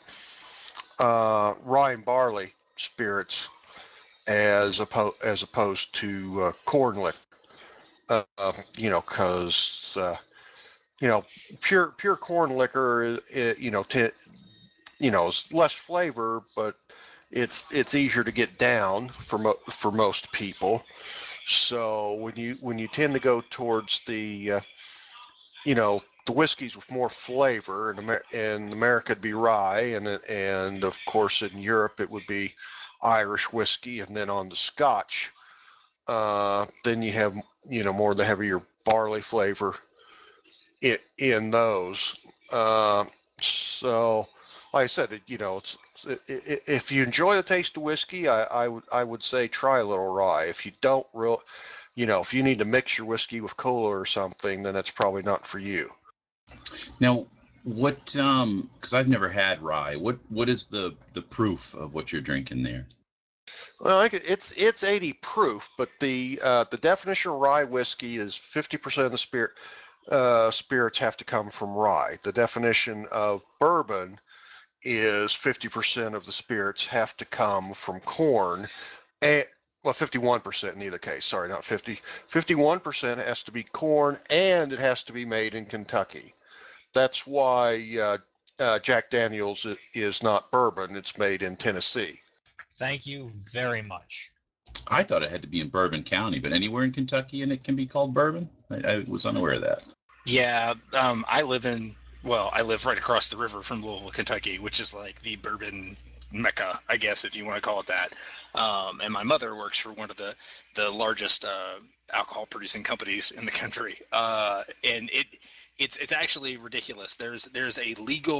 uh, rye and barley spirits as opposed as opposed to uh, corn liquor. Uh, uh, you know, because uh, you know, pure pure corn liquor, is, you know, t- you know, is less flavor, but it's it's easier to get down for mo- for most people. So when you when you tend to go towards the, uh, you know, the whiskeys with more flavor, in, Amer- in America it'd be rye, and and of course in Europe it would be Irish whiskey, and then on the Scotch, uh, then you have you know more of the heavier barley flavor in, in those. Uh, so, like I said, it, you know, it's it, it, if you enjoy the taste of whiskey, I, I would I would say try a little rye. If you don't real, you know, if you need to mix your whiskey with cola or something, then it's probably not for you. Now, what? Um, because I've never had rye. What? What is the the proof of what you're drinking there? Well, I could- it's it's eighty proof, but the uh, the definition of rye whiskey is fifty percent of the spirit uh, spirits have to come from rye. The definition of bourbon is fifty percent of the spirits have to come from corn, and well, fifty-one percent in either case. Sorry, not fifty. fifty-one percent has to be corn, and it has to be made in Kentucky. That's why uh, uh, Jack Daniels is not bourbon. It's made in Tennessee. Thank you very much. I thought it had to be in Bourbon County, but anywhere in Kentucky and it can be called bourbon. I, I was unaware of that. Yeah, um, I live in, well, I live right across the river from Louisville, Kentucky, which is like the bourbon mecca, I guess, if you want to call it that. Um, and my mother works for one of the the largest uh, alcohol producing companies in the country. Uh, and it it's it's actually ridiculous. There's there's a legal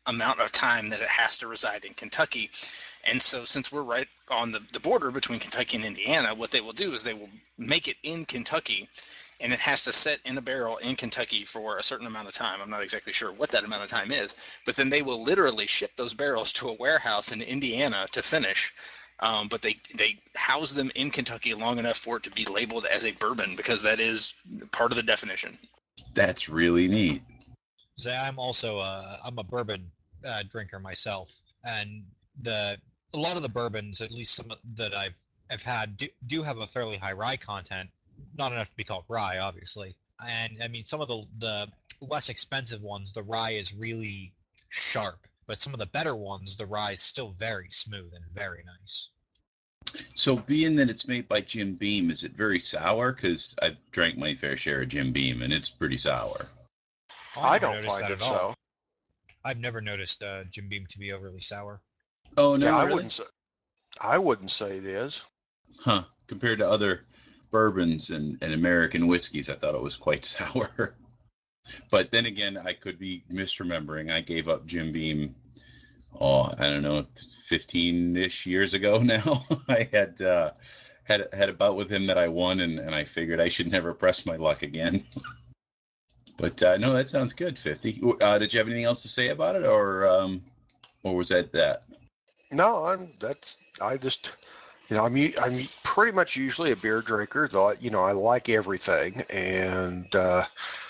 amount of time that it has to reside in Kentucky. And so since we're right on the, the border between Kentucky and Indiana, what they will do is they will make it in Kentucky, and it has to sit in a barrel in Kentucky for a certain amount of time. I'm not exactly sure what that amount of time is, but then they will literally ship those barrels to a warehouse in Indiana to finish. Um, but they, they house them in Kentucky long enough for it to be labeled as a bourbon, because that is part of the definition. That's really neat. Say, I'm also a, I'm a bourbon uh, drinker myself, and the a lot of the bourbons, at least some that I've I've had, do, do have a fairly high rye content, not enough to be called rye, obviously. And I mean, some of the the less expensive ones, the rye is really sharp, but some of the better ones, the rye is still very smooth and very nice. So being that it's made by Jim Beam, is it very sour? Because I've drank my fair share of Jim Beam, and it's pretty sour. Oh, I I never don't noticed find that it at all. so. I've never noticed uh, Jim Beam to be overly sour. Oh, no, Yeah, I really? wouldn't say. I wouldn't say it is. Huh. Compared to other bourbons and, and American whiskeys, I thought it was quite sour. But then again, I could be misremembering. I gave up Jim Beam, oh, I don't know, fifteen-ish years ago now. I had uh, had had a bout with him that I won, and, and I figured I should never press my luck again. But uh, no, that sounds good, fifty. Uh, did you have anything else to say about it, or um, or was that that? No, I'm. That's. I just. You know, I'm. u- I'm pretty much usually a beer drinker, though. I- You know, I like everything, and uh,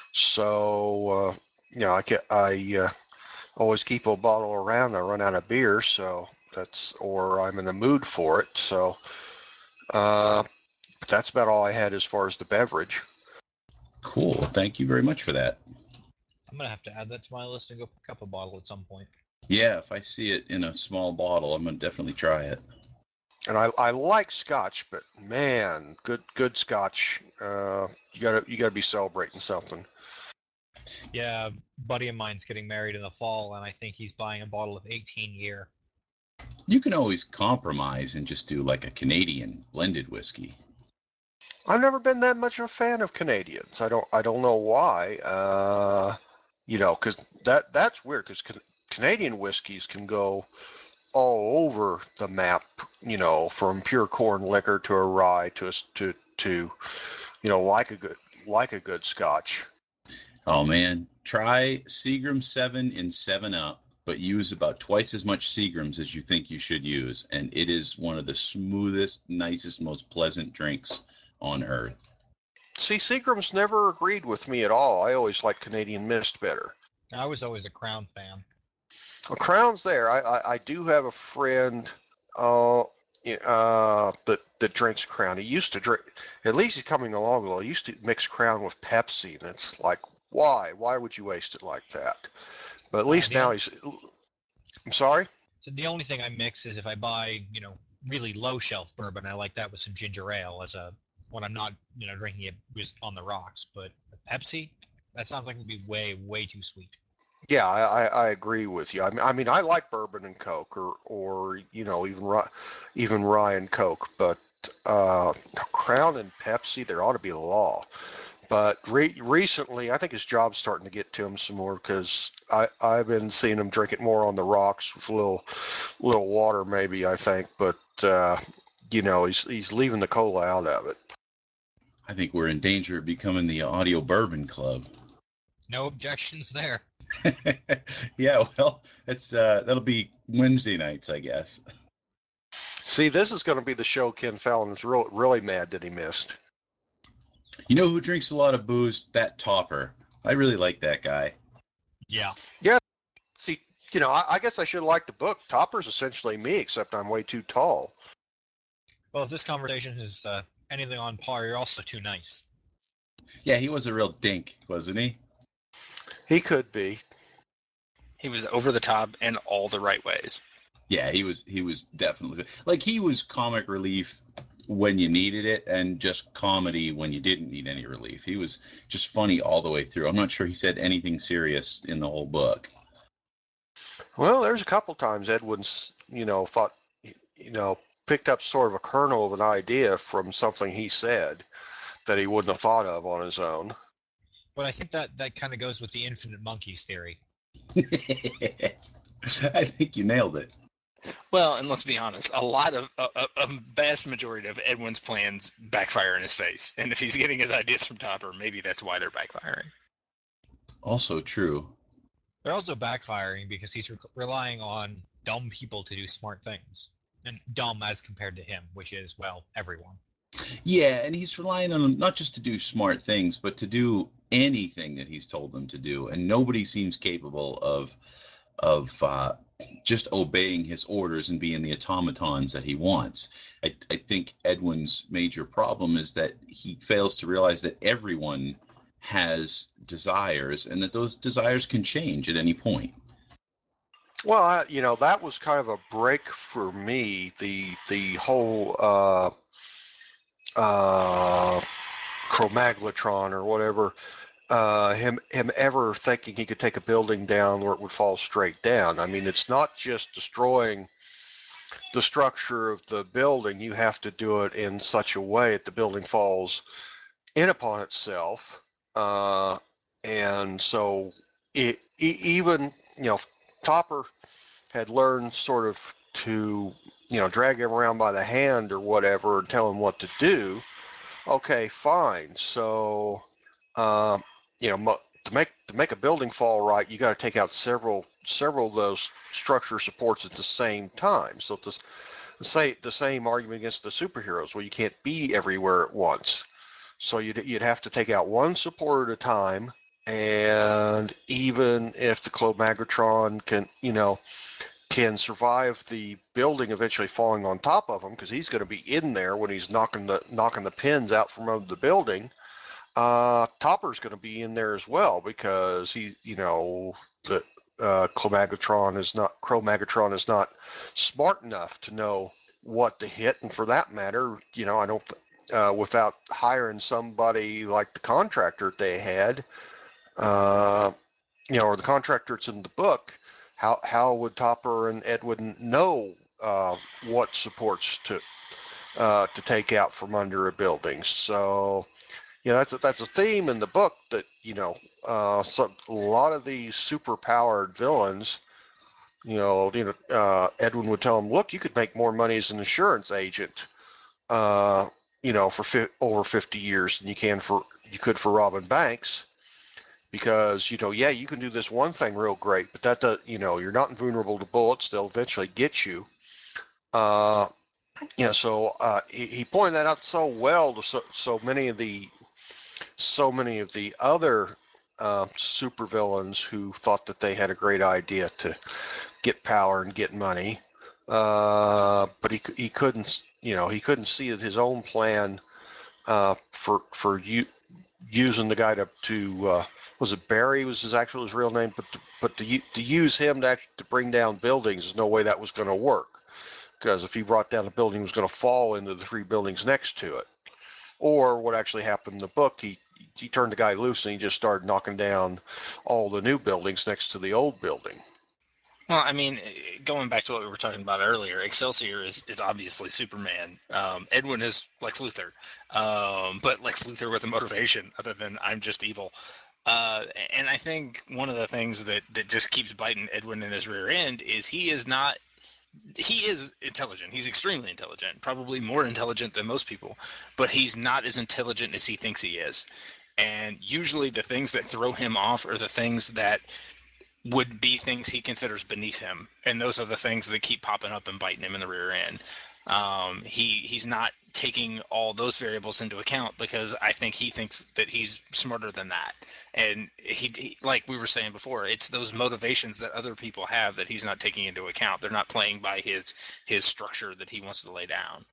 so uh, you know, I get. I uh, always keep a bottle around. I run out of beer, so that's. Or I'm in the mood for it. So uh, but that's about all I had as far as the beverage. Cool. Thank you very much for that. I'm gonna have to add that to my list and go pick up a bottle at some point. Yeah, if I see it in a small bottle, I'm gonna definitely try it. And I, I like Scotch, but man, good good Scotch. Uh, you gotta you gotta be celebrating something. Yeah, a buddy of mine's getting married in the fall, and I think he's buying a bottle of eighteen year. You can always compromise and just do like a Canadian blended whiskey. I've never been that much of a fan of Canadians. I don't I don't know why. Uh, you know, because that that's weird. Because can, Canadian whiskeys can go all over the map. You know, from pure corn liquor to a rye to a s to to you know like a good like a good Scotch. Oh man, try Seagram seven in seven up, but use about twice as much Seagrams as you think you should use, and it is one of the smoothest, nicest, most pleasant drinks on earth. See, Seagram's never agreed with me at all. I always liked Canadian Mist better. I was always a Crown fan. Well, Crown's there. I, I, I do have a friend uh, y- uh, that that drinks Crown. He used to drink. At least he's coming along a little. He used to mix Crown with Pepsi, and it's like, why? Why would you waste it like that? But at Uh, least the now only he's. I'm sorry. so the only thing I mix is if I buy, you know, really low shelf bourbon, I like that with some ginger ale as a when I'm not, you know, drinking it just on the rocks. But Pepsi, that sounds like it would be way, way too sweet. Yeah, I, I I agree with you. I mean, I mean, I like bourbon and Coke, or or you know, even rye, even rye and Coke. But uh, Crown and Pepsi, there ought to be a law. But re- recently, I think his job's starting to get to him some more because I I've been seeing him drink it more on the rocks with a little little water, maybe I think. But uh, you know, he's he's leaving the cola out of it. I think we're in danger of becoming the audio bourbon club. No objections there. Yeah, well, it's uh, that'll be Wednesday nights, I guess. See, this is going to be the show Ken Fallon's real, really mad that he missed. You know who drinks a lot of booze? That Topper. I really like that guy. Yeah. See, you know, I, I guess I should like the book. Topper's essentially me, except I'm way too tall. Well, if this conversation is uh, anything on par, you're also too nice. Yeah, he was a real dink, wasn't he? He could be. He was over the top in all the right ways. Yeah, he was. He was definitely like he was comic relief when you needed it, and just comedy when you didn't need any relief. He was just funny all the way through. I'm not sure he said anything serious in the whole book. Well, there's a couple times Edwin's, you know, thought, you know, picked up sort of a kernel of an idea from something he said that he wouldn't have thought of on his own. But I think that that kind of goes with the infinite monkeys theory. I think you nailed it. Well, and let's be honest, a lot of a, a, a vast majority of Edwin's plans backfire in his face, and if he's getting his ideas from Topper, maybe that's why they're backfiring. Also true. They're also backfiring because he's re- relying on dumb people to do smart things, and dumb as compared to him, which is, well, everyone. Yeah, and he's relying on them not just to do smart things, but to do anything that he's told them to do, and nobody seems capable of of uh, just obeying his orders and being the automatons that he wants. I, I think Edwin's major problem is that he fails to realize that everyone has desires and that those desires can change at any point. Well, I, you know, that was kind of a break for me. The the whole uh, uh, Chromaglatron or whatever, uh, him him ever thinking he could take a building down where it would fall straight down. I mean, it's not just destroying the structure of the building. You have to do it in such a way that the building falls in upon itself. Uh, and so it, e even, you know, Topper had learned sort of to, you know, drag him around by the hand or whatever and tell him what to do. Okay, fine. So, um, you know, mo- to make to make a building fall right, you got to take out several several of those structure supports at the same time. So this say the same argument against the superheroes, well, you can't be everywhere at once. So you'd you'd have to take out one support at a time. And even if the Clo-Magnetron can, you know, can survive the building eventually falling on top of him, because he's going to be in there when he's knocking the knocking the pins out from under the building. Uh, Topper's going to be in there as well because he, you know, the uh, Cro-Magnetron is not Cro-Magnetron is not smart enough to know what to hit, and for that matter, you know, I don't. Uh, without hiring somebody like the contractor they had, uh, you know, or the contractor that's in the book, how how would Topper and Edwin know uh, what supports to uh, to take out from under a building? So, yeah, that's a, that's a theme in the book that you know, uh, some a lot of these super powered villains. You know, you know, uh, Edwin would tell him, "Look, you could make more money as an insurance agent, uh, you know, for fi- over fifty years than you can for you could for robbing banks." Because you know, yeah, you can do this one thing real great, but that does, you know, you're not invulnerable to bullets. They'll eventually get you. Uh, you know, so uh, he, he pointed that out so well to so, so many of the so many of the other uh, supervillains who thought that they had a great idea to get power and get money, uh, but he he couldn't, you know, he couldn't see that his own plan uh, for for you using the guy to to uh, was it Barry was his actual his real name, but to, but to to use him to actually to bring down buildings, there's no way that was going to work, because if he brought down a building, it was going to fall into the three buildings next to it. Or what actually happened in the book, he he turned the guy loose and he just started knocking down all the new buildings next to the old building. Well, I mean, eh, going back to what we were talking about earlier, Excelsior is, is obviously Superman. Um, Edwin is Lex Luthor, um, but Lex Luthor with a motivation other than I'm just evil. Uh, and I think one of the things that, that just keeps biting Edwin in his rear end is he is not he is intelligent. He's extremely intelligent, probably more intelligent than most people, but he's not as intelligent as he thinks he is. And usually the things that throw him off are the things that would be things he considers beneath him, and those are the things that keep popping up and biting him in the rear end. Um, he he's not taking all those variables into account because I think he thinks that he's smarter than that, and he, he like we were saying before, it's those motivations that other people have that he's not taking into account. They're not playing by his his structure that he wants to lay down.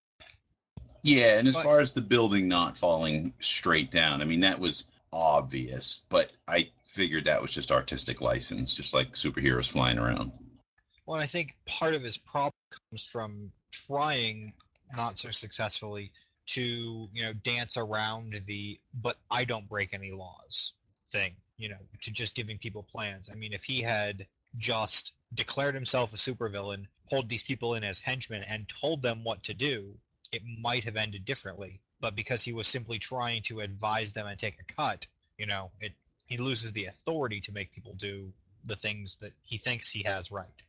Yeah, and as But far as the building not falling straight down, I mean, that was obvious, but I figured that was just artistic license, just like superheroes flying around. well, I think part of his problem comes from trying not so successfully to, you know, dance around the "but I don't break any laws" thing, you know, to just giving people plans. I mean, if he had just declared himself a supervillain, pulled these people in as henchmen, and told them what to do, it might have ended differently. But because he was simply trying to advise them and take a cut, you know, it he loses the authority to make people do the things that he thinks he has right.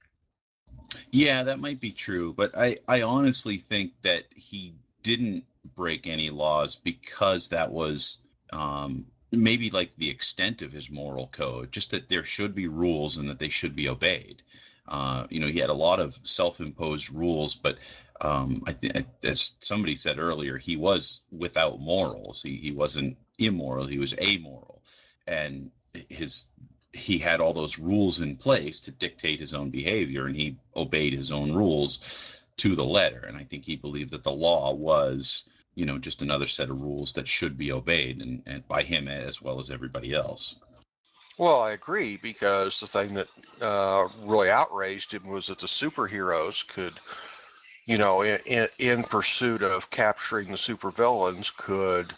Yeah, that might be true, but I, I honestly think that he didn't break any laws because that was um, maybe like the extent of his moral code, just that there should be rules and that they should be obeyed. Uh, you know, he had a lot of self-imposed rules, but um, I think, as somebody said earlier, he was without morals. He, he wasn't immoral, he was amoral. And his he had all those rules in place to dictate his own behavior, and he obeyed his own rules to the letter. And I think he believed that the law was, you know, just another set of rules that should be obeyed, and, and by him as well as everybody else. Well, I agree, because the thing that uh, really outraged him was that the superheroes could, you know, in, in, in pursuit of capturing the supervillains, could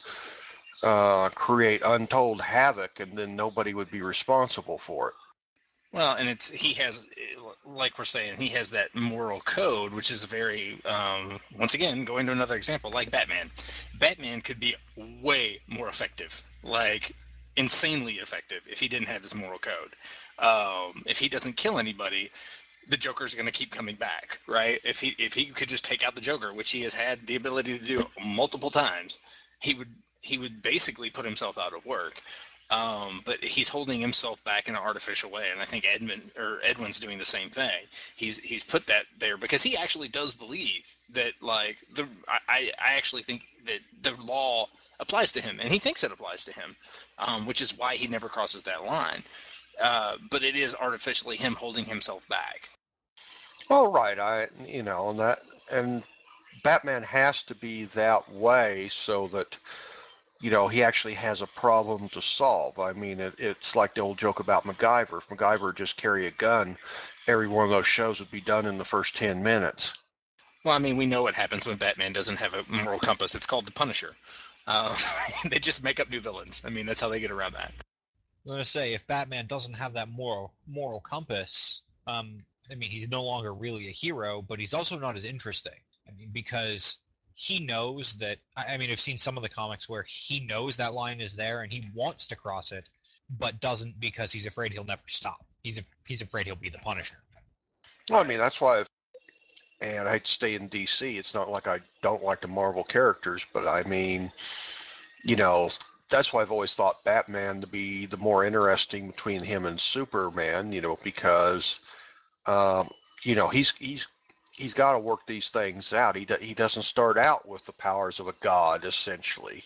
uh, create untold havoc, and then nobody would be responsible for it. Well, and it's he has, like we're saying, he has that moral code, which is very, um, once again, going to another example, like Batman. Batman could be way more effective, like insanely effective, if he didn't have his moral code. Um, if he doesn't kill anybody, the Joker's going to keep coming back, right? If he if he could just take out the Joker, which he has had the ability to do multiple times, he would he would basically put himself out of work. Um, but he's holding himself back in an artificial way, and I think Edmund or Edwin's doing the same thing. He's he's put that there because he actually does believe that, like, the I I actually think that the law applies to him, and he thinks it applies to him, um, which is why he never crosses that line. Uh, but it is artificially him holding himself back. Well, right, I, you know, and that, and Batman has to be that way so that, you know, he actually has a problem to solve. I mean, it, it's like the old joke about MacGyver. If MacGyver just carry a gun, every one of those shows would be done in the first ten minutes. Well, I mean, we know what happens when Batman doesn't have a moral compass. It's called the Punisher. Uh, they just make up new villains. I mean, that's how they get around that. I'm going to say, if Batman doesn't have that moral moral compass, um, I mean, he's no longer really a hero, but he's also not as interesting. I mean, because he knows that. I mean, I've seen some of the comics where he knows that line is there and he wants to cross it, but doesn't because he's afraid he'll never stop. He's a, he's afraid he'll be the Punisher. Well, I mean, that's why, I've, and I hate to stay in D C. It's not like I don't like the Marvel characters, but I mean, you know, that's why I've always thought Batman to be the more interesting between him and Superman. You know, because um, you know he's he's he's got to work these things out. He do, he doesn't start out with the powers of a god, essentially.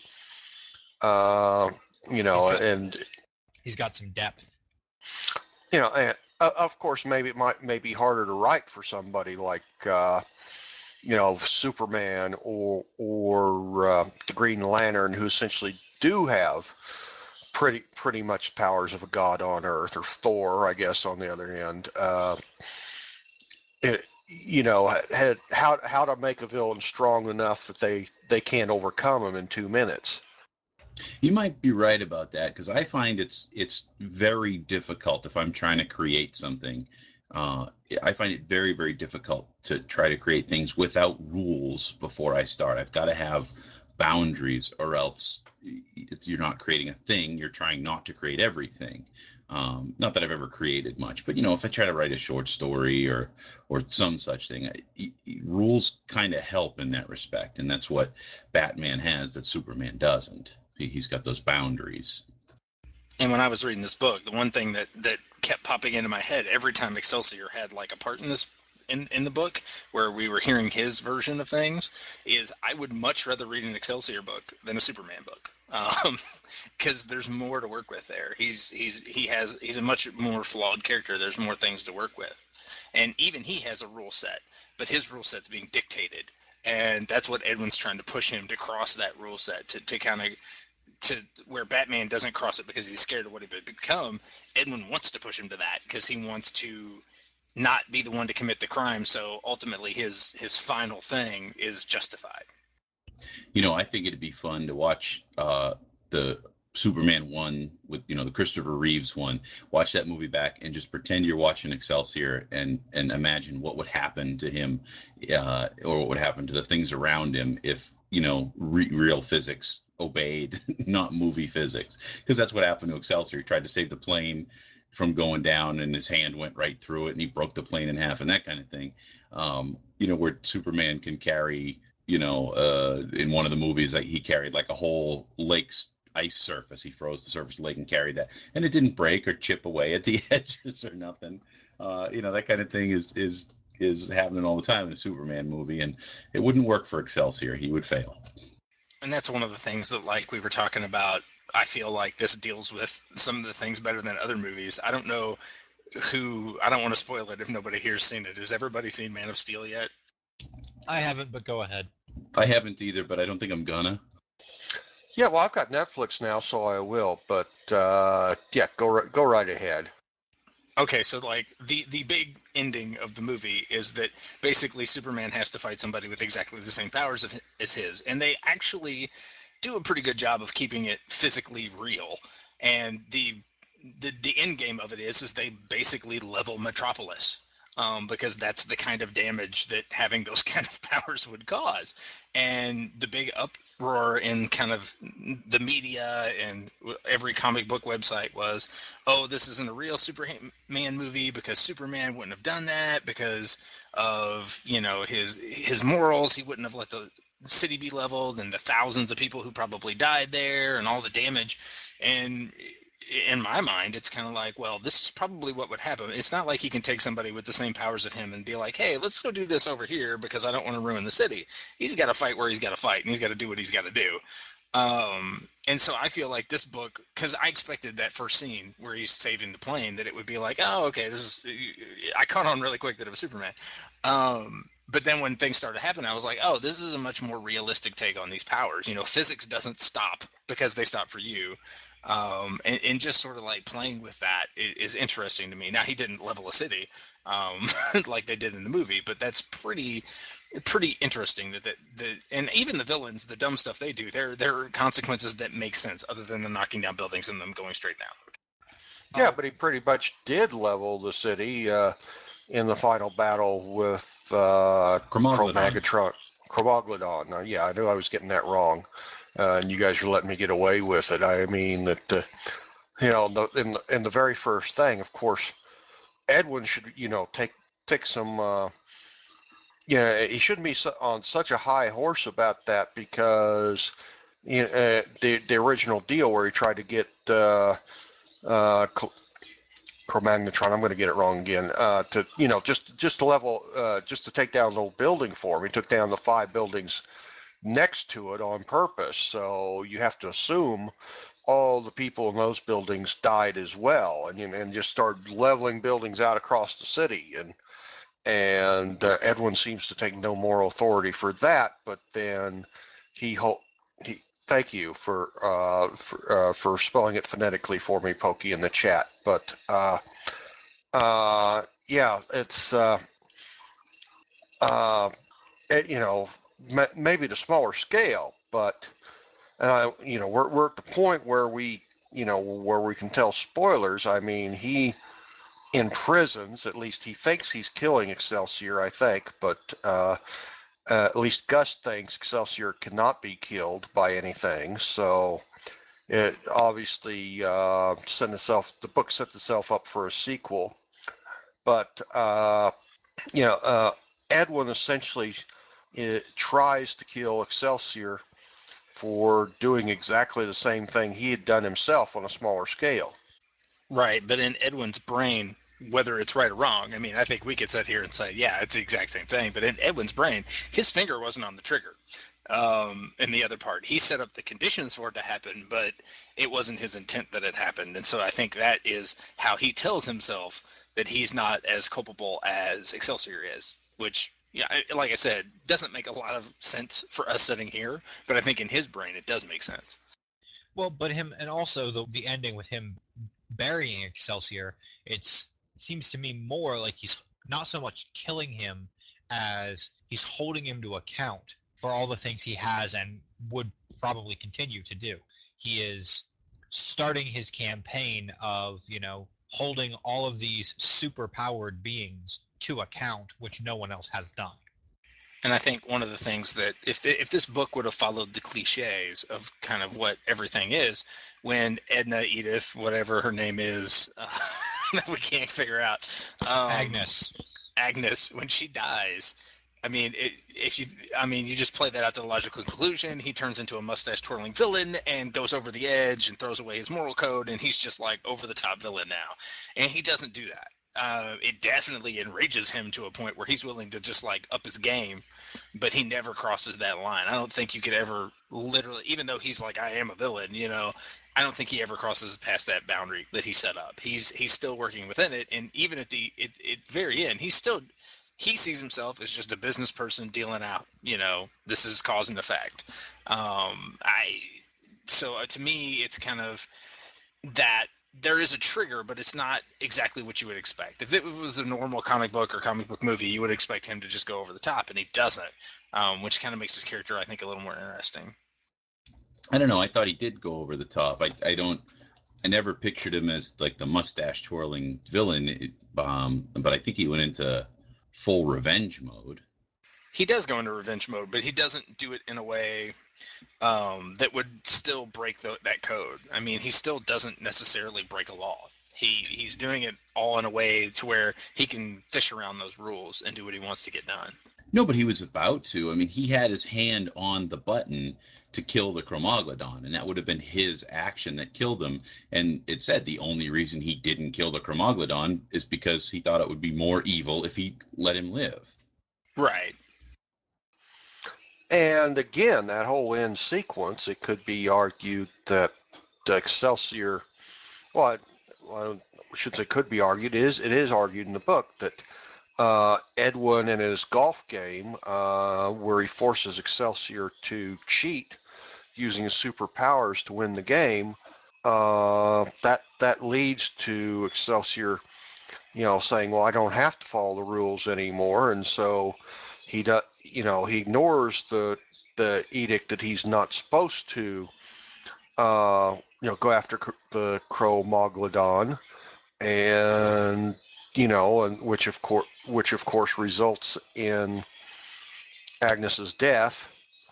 Uh, you He's know, got and he's got some depth. you know, and uh, of course, maybe it might may be harder to write for somebody like uh, you know Superman or or uh, the Green Lantern, who essentially do have pretty pretty much powers of a god on Earth, or Thor, I guess, on the other end. Uh, it, you know, had, how how to make a villain strong enough that they they can't overcome him in two minutes. You might be right about that, because I find it's it's very difficult if I'm trying to create something. Uh, I find it very, very difficult to try to create things without rules before I start. I've got to have boundaries, or else you're not creating a thing. You're trying not to create everything. Um, not that I've ever created much, but you know, if I try to write a short story or or some such thing, I, rules kind of help in that respect, and that's what Batman has that Superman doesn't. He's got those boundaries. And when I was reading this book, the one thing that, that kept popping into my head every time Excelsior had like a part in this in, in the book where we were hearing his version of things is I would much rather read an Excelsior book than a Superman book. Um, because there's more to work with there. He's he's he has he's a much more flawed character. There's more things to work with, and even he has a rule set, but his rule set's being dictated, and that's what Edwin's trying to push him to cross that rule set to to kind of to where Batman doesn't cross it because he's scared of what he would become. Edwin wants to push him to that because he wants to not be the one to commit the crime. So ultimately, his his final thing is justified. You know, I think it'd be fun to watch uh, the Superman one with, you know, the Christopher Reeves one. Watch that movie back and just pretend you're watching Excelsior, and and imagine what would happen to him, uh, or what would happen to the things around him if, you know, re- real physics obeyed, not movie physics. Because that's what happened to Excelsior. He tried to save the plane, from going down, and his hand went right through it, and he broke the plane in half, and that kind of thing. Um, you know, where Superman can carry, you know, uh, in one of the movies, like he carried like a whole lake's ice surface. He froze the surface of the lake and carried that, and it didn't break or chip away at the edges or nothing. Uh, you know, that kind of thing is is is happening all the time in a Superman movie, and it wouldn't work for Excelsior. He would fail. And that's one of the things that, like we were talking about, I feel like this deals with some of the things better than other movies. I don't know who, I don't want to spoil it if nobody here's seen it. Has everybody seen Man of Steel yet? I haven't, but go ahead. I haven't either, but I don't think I'm gonna. Yeah, well, I've got Netflix now, so I will. But uh, yeah, go ri- go right ahead. Okay, so like the the big ending of the movie is that basically Superman has to fight somebody with exactly the same powers of, as his, and they actually do a pretty good job of keeping it physically real. And the the the end game of it is is they basically level Metropolis. Um, because that's the kind of damage that having those kind of powers would cause. And the big uproar in kind of the media and every comic book website was, oh, this isn't a real Superman movie because Superman wouldn't have done that because of, you know, his his morals. He wouldn't have let the city be leveled and the thousands of people who probably died there and all the damage. And in my mind, it's kind of like, well, this is probably what would happen. It's not like he can take somebody with the same powers of him and be like, hey, let's go do this over here because I don't want to ruin the city. He's got to fight where he's got to fight, and he's got to do what he's got to do. Um, and so I feel like this book, because I expected that first scene where he's saving the plane, that it would be like, oh, okay, this is. I caught on really quick that it was Superman. Um, but then when things started happening, I was like, oh, this is a much more realistic take on these powers. You know, physics doesn't stop because they stop for you. Um, and, and just sort of like playing with that is interesting to me. Now he didn't level a city um, like they did in the movie, but that's pretty pretty interesting that that the and even the villains, the dumb stuff they do, there there are consequences that make sense other than the knocking down buildings and them going straight down. Yeah, Oh, but he pretty much did level the city uh, in the final battle with uh, Chromoglodon. Chromagatron. Chromoglodon. Now, yeah, I knew I was getting that wrong, uh, and you guys are letting me get away with it. I mean that, uh, you know, the, in the in the very first thing, of course, Edwin should, you know, take take some. Uh, you know, he shouldn't be su- on such a high horse about that because, you know, uh, the the original deal where he tried to get. Uh, uh, Cro-Magnetron. I'm going to get it wrong again. Uh, to you know, just just to level, uh, just to take down the old building for him. He took down the five buildings next to it on purpose. So you have to assume all the people in those buildings died as well, and you know, and just started leveling buildings out across the city. And and uh, Edwin seems to take no moral authority for that. But then he ho- he. Thank you for uh, for uh, for spelling it phonetically for me, Pokey, in the chat. But uh, uh, yeah, it's uh, uh, it, you know m- maybe the smaller scale, but uh, you know we're we're at the point where we you know where we can tell spoilers. I mean, he imprisons, at least he thinks he's killing Excelsior, I think, but uh, uh, at least Gus thinks Excelsior cannot be killed by anything. So it obviously uh, set itself the book set itself up for a sequel, but. Uh, you know, uh, Edwin essentially uh, tries to kill Excelsior for doing exactly the same thing he had done himself on a smaller scale. Right, but in Edwin's brain, whether it's right or wrong, I mean, I think we could sit here and say, yeah, it's the exact same thing. But in Edwin's brain, his finger wasn't on the trigger. Um, in the other part, he set up the conditions for it to happen, but it wasn't his intent that it happened. And so I think that is how he tells himself that he's not as culpable as Excelsior is, which, yeah, like I said, doesn't make a lot of sense for us sitting here. But I think in his brain, it does make sense. well, but him, and also the the ending with him burying Excelsior, it's it seems to me more like he's not so much killing him as he's holding him to account for all the things he has and would probably continue to do. He is starting his campaign of, you know, holding all of these super powered beings to account, which no one else has done. And I think one of the things that if the, if this book would have followed the cliches of kind of what everything is, when Edna, Edith, whatever her name is, uh, that we can't figure out. Um, Agnes. Agnes, when she dies, I mean, it, if you, I mean, you just play that out to the logical conclusion. He turns into a mustache twirling villain and goes over the edge and throws away his moral code, and he's just like over the top villain now. And he doesn't do that. Uh, it definitely enrages him to a point where he's willing to just like up his game, but he never crosses that line. I don't think you could ever literally, even though he's like, I am a villain, you know, I don't think he ever crosses past that boundary that he set up. He's he's still working within it, and even at the at, at very end, he's still he sees himself as just a business person dealing out. You know, this is cause and effect. Um, I so uh, to me, it's kind of that there is a trigger, but it's not exactly what you would expect. If it was a normal comic book or comic book movie, you would expect him to just go over the top, and he doesn't, um, which kind of makes his character, I think, a little more interesting. I don't know. I thought he did go over the top. I, I don't. I never pictured him as like the mustache twirling villain. It, um, but I think he went into full revenge mode. He does go into revenge mode, but he doesn't do it in a way um, that would still break the, that code. I mean, he still doesn't necessarily break a law. He he's doing it all in a way to where he can fish around those rules and do what he wants to get done. No, but he was about to. I mean, he had his hand on the button to kill the Chromoglodon, and that would have been his action that killed him. And it said the only reason he didn't kill the Chromoglodon is because he thought it would be more evil if he let him live. Right. And again, that whole end sequence, it could be argued that the Excelsior, well, I, I should say could be argued, it is, it is argued in the book that uh, Edwin in his golf game, uh, where he forces Excelsior to cheat using his superpowers to win the game, uh, that that leads to Excelsior, you know, saying, "Well, I don't have to follow the rules anymore," and so he does, you know, he ignores the the edict that he's not supposed to, uh, you know, go after the Cro-Maglodon, and you know, and which of course, which of course results in Agnes's death,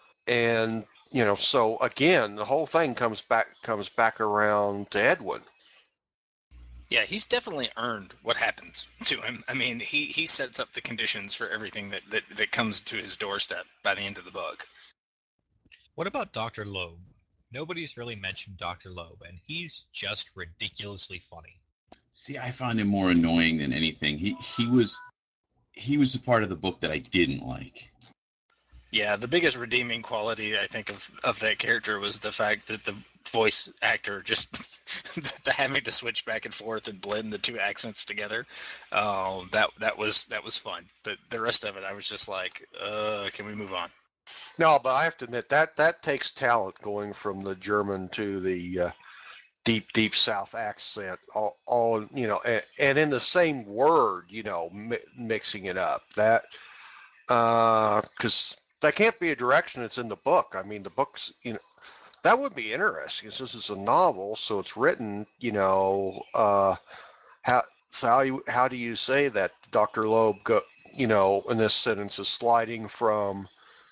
and you know, so again, the whole thing comes back comes back around to Edwin. Yeah, he's definitely earned what happens to him. I mean, he, he sets up the conditions for everything that, that, that comes to his doorstep by the end of the book. What about Doctor Loeb? Nobody's really mentioned Doctor Loeb, and he's just ridiculously funny. See, I found him more annoying than anything. He he was he was the part of the book that I didn't like. Yeah, the biggest redeeming quality I think of, of that character was the fact that the voice actor just the having to switch back and forth and blend the two accents together. Um, that that was that was fun. But the rest of it, I was just like, uh, can we move on? No, but I have to admit that that takes talent going from the German to the uh, deep deep South accent, all, all you know, and, and in the same word, you know, mi- mixing it up. That because uh, that can't be a direction that's in the book. I mean, the book's you know that would be interesting. 'Cause this is a novel, so it's written, you know, uh, how so how you how do you say that Doctor Loeb go, you know, in this sentence is sliding from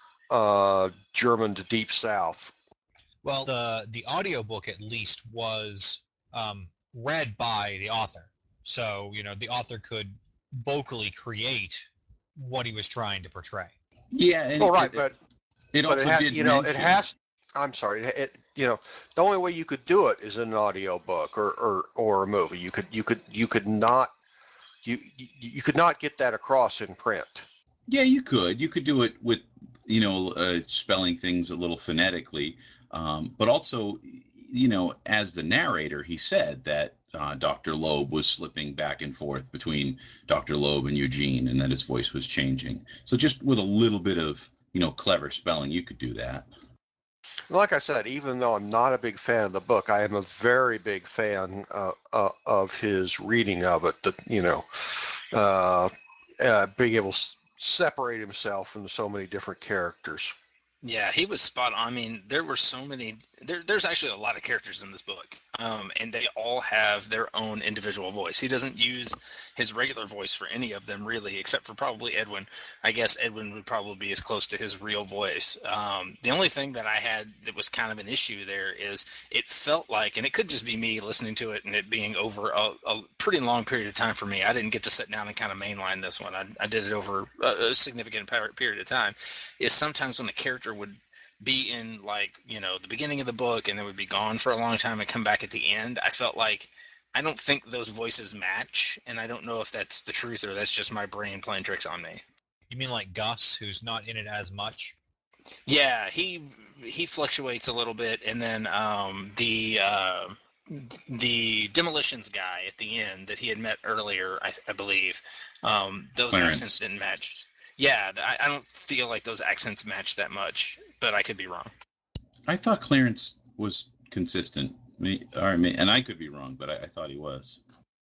uh, German to Deep South? Well, the the audiobook at least was um, read by the author, so you know the author could vocally create what he was trying to portray. Yeah, and Oh, it, right, it, but it but it also has, did you know, it mention. has. I'm sorry. It, you know, the only way you could do it is in an audio book or, or, or a movie. You could you could you could not you you you could not get that across in print. Yeah, you could. You could do it with, you know, uh, spelling things a little phonetically, um, but also, you know, as the narrator, he said that uh, Doctor Loeb was slipping back and forth between Doctor Loeb and Eugene, and that his voice was changing. So just with a little bit of, you know, clever spelling, you could do that. Like I said, even though I'm not a big fan of the book, I am a very big fan uh, uh, of his reading of it. That you know, uh, uh, being able to separate himself into so many different characters. Yeah, he was spot on. I mean, there were so many. There, there's actually a lot of characters in this book. Um, and they all have their own individual voice. He doesn't use his regular voice for any of them, really, except for probably Edwin. I guess Edwin would probably be as close to his real voice. Um, the only thing that I had that was kind of an issue there is it felt like, and it could just be me listening to it and it being over a, a pretty long period of time for me. I didn't get to sit down and kind of mainline this one. I, I did it over a, a significant period of time. Is sometimes when the character would be in, like, you know, the beginning of the book and then would be gone for a long time and come back at the end, I felt like I don't think those voices match, and I don't know if that's the truth or that's just my brain playing tricks on me. You mean like Gus, who's not in it as much? Yeah, he he fluctuates a little bit, and then um, the uh, the demolitions guy at the end that he had met earlier, I, I believe, um, those Clarence. accents didn't match. Yeah, I, I don't feel like those accents match that much, but I could be wrong. I thought Clarence was consistent. Me, or me, and I could be wrong, but I, I thought he was.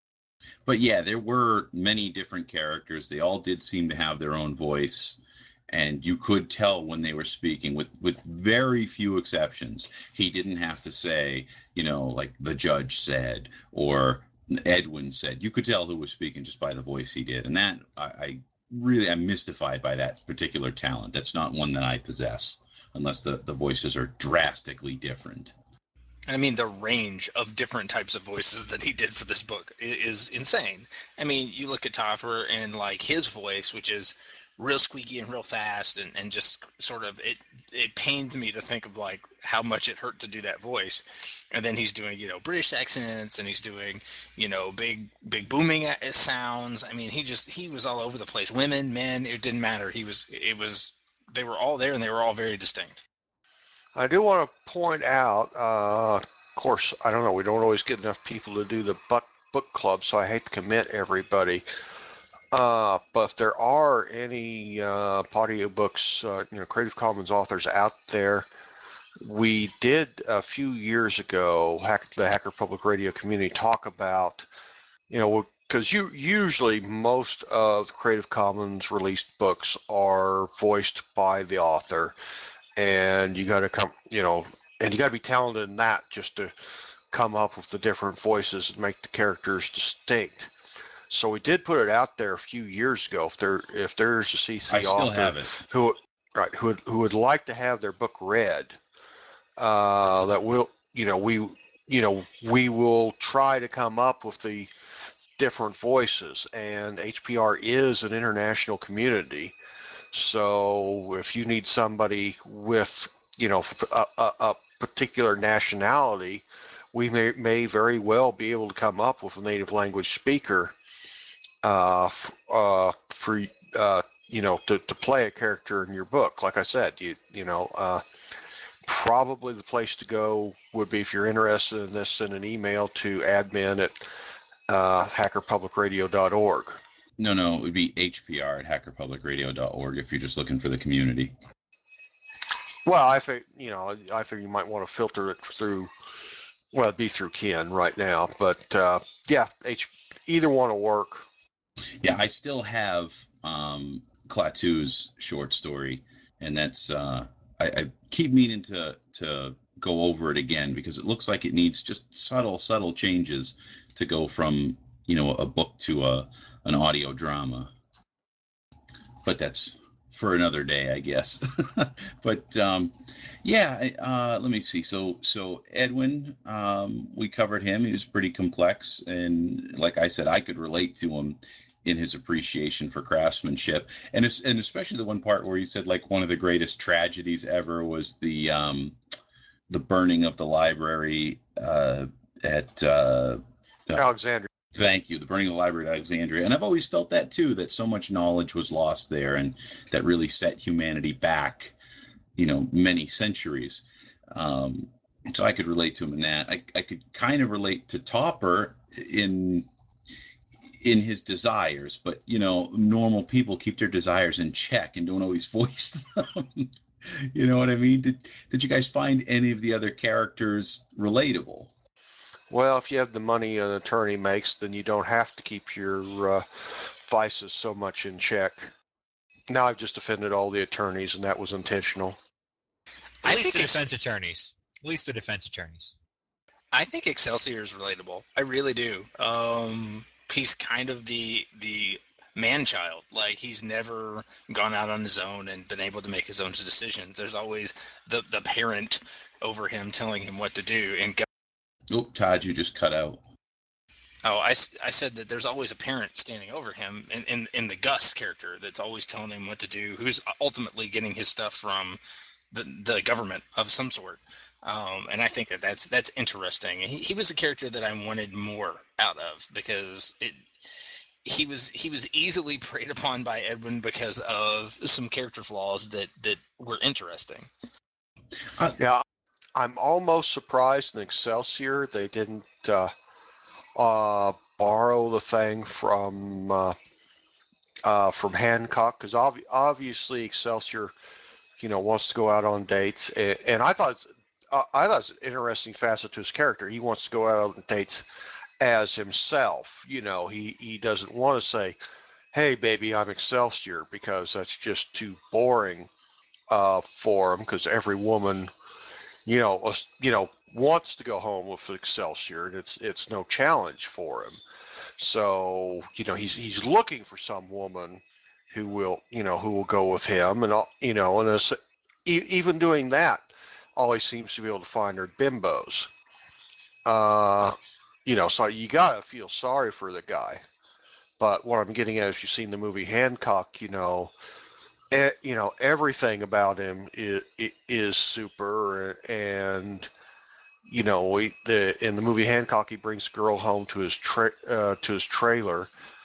But yeah, there were many different characters. They all did seem to have their own voice, and you could tell when they were speaking, with with very few exceptions. He didn't have to say, you know, like the judge said or Edwin said. You could tell who was speaking just by the voice he did, and that I, I really am mystified by that particular talent. That's not one that I possess, unless the the voices are drastically different. I mean, the range of different types of voices that he did for this book is insane. I mean, you look at Topper and like his voice, which is real squeaky and real fast, and, and just sort of it it pains me to think of like how much it hurt to do that voice. And then he's doing, you know, British accents, and he's doing, you know, big big booming sounds. I mean, he just he was all over the place. Women, men, it didn't matter. He was it was they were all there, and they were all very distinct. I do want to point out, uh, of course, I don't know, we don't always get enough people to do the book book club, so I hate to commit everybody. Uh, but if there are any uh, audiobooks, uh, you know, Creative Commons authors out there, we did a few years ago, hack, the Hacker Public Radio community, talk about, you know, because you usually most of the Creative Commons released books are voiced by the author, and you got to come, you know, and you got to be talented in that just to come up with the different voices and make the characters distinct. So we did put it out there a few years ago. If there, if there's a C C I still author have it. who, right, who would, who would like to have their book read, uh, that will, you know, we, you know, we will try to come up with the different voices. And H P R is an international community, so if you need somebody with, you know, a, a, a particular nationality, we may may very well be able to come up with a native language speaker uh, uh, for uh, you know, to, to play a character in your book. Like I said, you you know, uh, probably the place to go would be, if you're interested in this, send an email to admin at uh, hacker public radio dot org. No, no, it would be H P R at hacker public radio dot org if you're just looking for the community. Well, I think, you know, I think you might want to filter it through. Well, it'd be through Ken right now, but uh, yeah, H, either one will work. Yeah, I still have um, Klaatu's short story, and that's uh, I, I keep meaning to to go over it again because it looks like it needs just subtle, subtle changes to go from, you know, a book to a an audio drama. But that's for another day, I guess. But um, yeah, uh, let me see. So so Edwin, um, we covered him. He was pretty complex, and like I said, I could relate to him in his appreciation for craftsmanship, and it's, and especially the one part where he said like one of the greatest tragedies ever was the um, the burning of the library uh, at uh, uh, Alexandria. Thank you. The burning of the library at Alexandria. And I've always felt that too, that so much knowledge was lost there and that really set humanity back, you know, many centuries. Um, so I could relate to him in that. I, I could kind of relate to Topper in in his desires, but you know, normal people keep their desires in check and don't always voice them. You know what I mean? Did did you guys find any of the other characters relatable? Well, if you have the money an attorney makes, then you don't have to keep your uh, vices so much in check. Now I've just offended all the attorneys, and that was intentional. At I least think the it's defense attorneys. At least the defense attorneys. I think Excelsior is relatable. I really do. Um, he's kind of the the man child. Like he's never gone out on his own and been able to make his own decisions. There's always the the parent over him telling him what to do. And go- Oh, Todd, you just cut out. oh, I, I said that there's always a parent standing over him in, in in the Gus character that's always telling him what to do. Who's ultimately getting his stuff from the the government of some sort. Um, and I think that that's that's interesting. He, he was a character that I wanted more out of because it he was he was easily preyed upon by Edwin because of some character flaws that that were interesting. Uh, Yeah, I'm almost surprised in Excelsior they didn't uh, uh, borrow the thing from uh, uh, from Hancock because ob- obviously Excelsior, you know, wants to go out on dates, and, and I thought uh, I thought it's an interesting facet to his character. He wants to go out on dates as himself. You know, he he doesn't want to say, "Hey, baby, I'm Excelsior," because that's just too boring uh, for him. Because every woman, you know, uh, you know, wants to go home with Excelsior, and it's it's no challenge for him. So, you know, he's he's looking for some woman who will, you know, who will go with him, and all, you know, and as, e- even doing that, all he seems to be able to find are bimbos. Uh, you know, so you gotta feel sorry for the guy. But what I'm getting at is you've seen the movie Hancock, you know, e- you know, everything about him is is super, and you know, he, the in the movie Hancock, he brings a girl home to his tra- uh, to his trailer,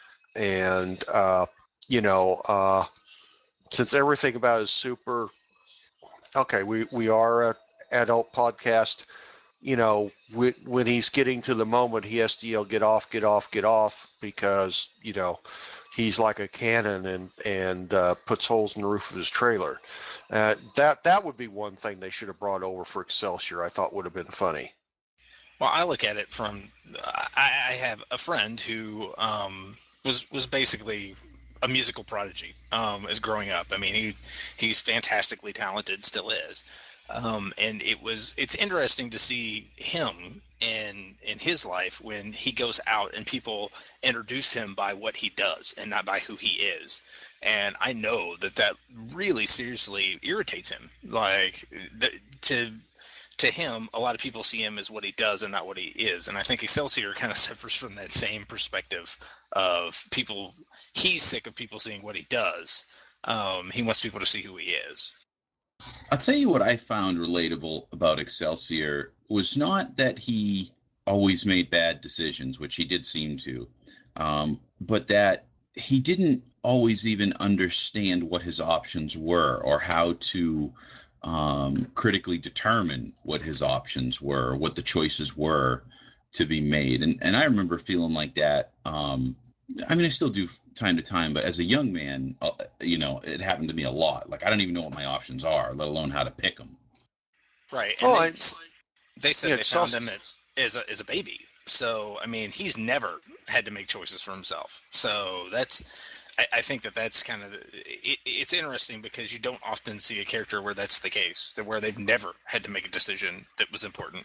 and uh, you know, uh, since everything about it is super, okay, we we are a adult podcast. You know, when, when he's getting to the moment, he has to yell, "Get off! Get off! Get off!" because you know he's like a cannon and and uh, puts holes in the roof of his trailer. Uh, that that would be one thing they should have brought over for Excelsior. I thought would have been funny. Well, I look at it from I, I have a friend who um, was was basically a musical prodigy um, as growing up. I mean, he he's fantastically talented, still is. Um, and it was it's interesting to see him in in his life when he goes out and people introduce him by what he does and not by who he is. And I know that that really seriously irritates him. Like the, to to him, a lot of people see him as what he does and not what he is. And I think Excelsior kind of suffers from that same perspective of people. He's sick of people seeing what he does. Um, he wants people to see who he is. I'll tell you what I found relatable about Excelsior was not that he always made bad decisions, which he did seem to, um, but that he didn't always even understand what his options were or how to um, critically determine what his options were, what the choices were to be made. And and I remember feeling like that. Um, I mean, I still do time to time, but as a young man, uh, you know, it happened to me a lot. Like I don't even know what my options are, let alone how to pick them. Right, and Oh, they I, they yeah, said they found Excelsior. him at, as a as a baby. So I mean, he's never had to make choices for himself. So that's I, I think that that's kind of it, it's interesting because you don't often see a character where that's the case, that where they've never had to make a decision that was important.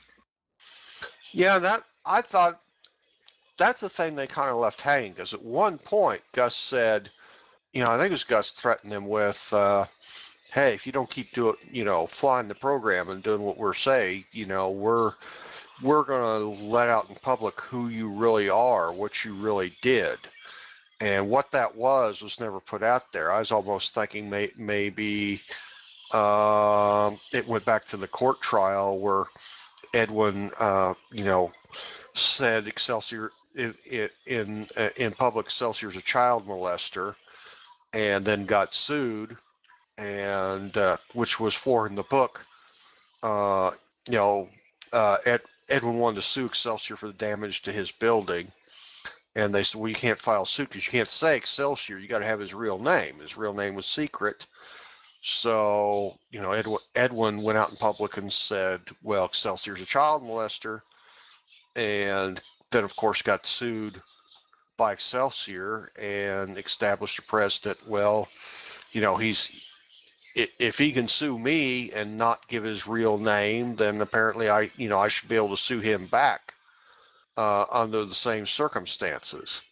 Yeah, that I thought that's the thing they kind of left hanging because at one point Gus said, you know, I think it was Gus threatened him with, uh, "Hey, if you don't keep doing, you know, flying the program and doing what we're saying, you know, we're we're gonna let out in public who you really are, what you really did." And what that was was never put out there. I was almost thinking may, maybe um, it went back to the court trial where Edwin, uh, you know, said Excelsior in in in public Excelsior's a child molester, and then got sued, and uh, which was for in the book. Uh, you know, uh, Ed, Edwin wanted to sue Excelsior for the damage to his building, and they said, "Well, you can't file suit because you can't say Excelsior. You got to have his real name. His real name was secret." So, you know, Edwin, Edwin went out in public and said, "Well, Excelsior's a child molester," and then, of course, got sued by Excelsior and established a precedent. Well, you know, he's if he can sue me and not give his real name, then apparently I, you know, I should be able to sue him back uh, under the same circumstances.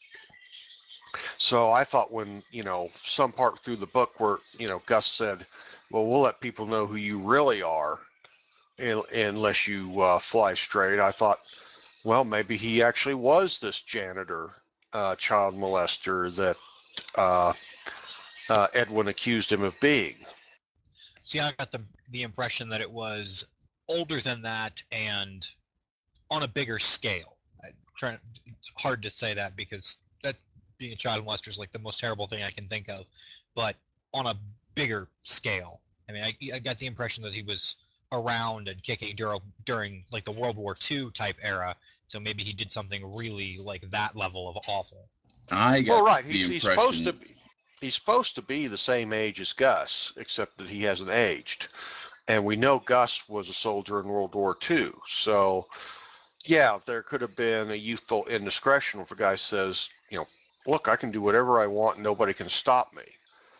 So I thought when, you know, some part through the book where, you know, Gus said, well, we'll let people know who you really are unless you uh, fly straight. I thought, well, maybe he actually was this janitor, uh, child molester that uh, uh, Edwin accused him of being. See, I got the the impression that it was older than that and on a bigger scale. I trying it's hard to say that because that being a child molester is like the most terrible thing I can think of, but on a bigger scale. I mean, I, I got the impression that he was around and kicking during during like the World War Two type era, so maybe he did something really like that level of awful. I Well, got right. the He's he's supposed to impression. be, he's supposed to be the same age as Gus, except that he hasn't aged. And we know Gus was a soldier in World War Two, so yeah, there could have been a youthful indiscretion if a guy says, you know, look, I can do whatever I want and nobody can stop me.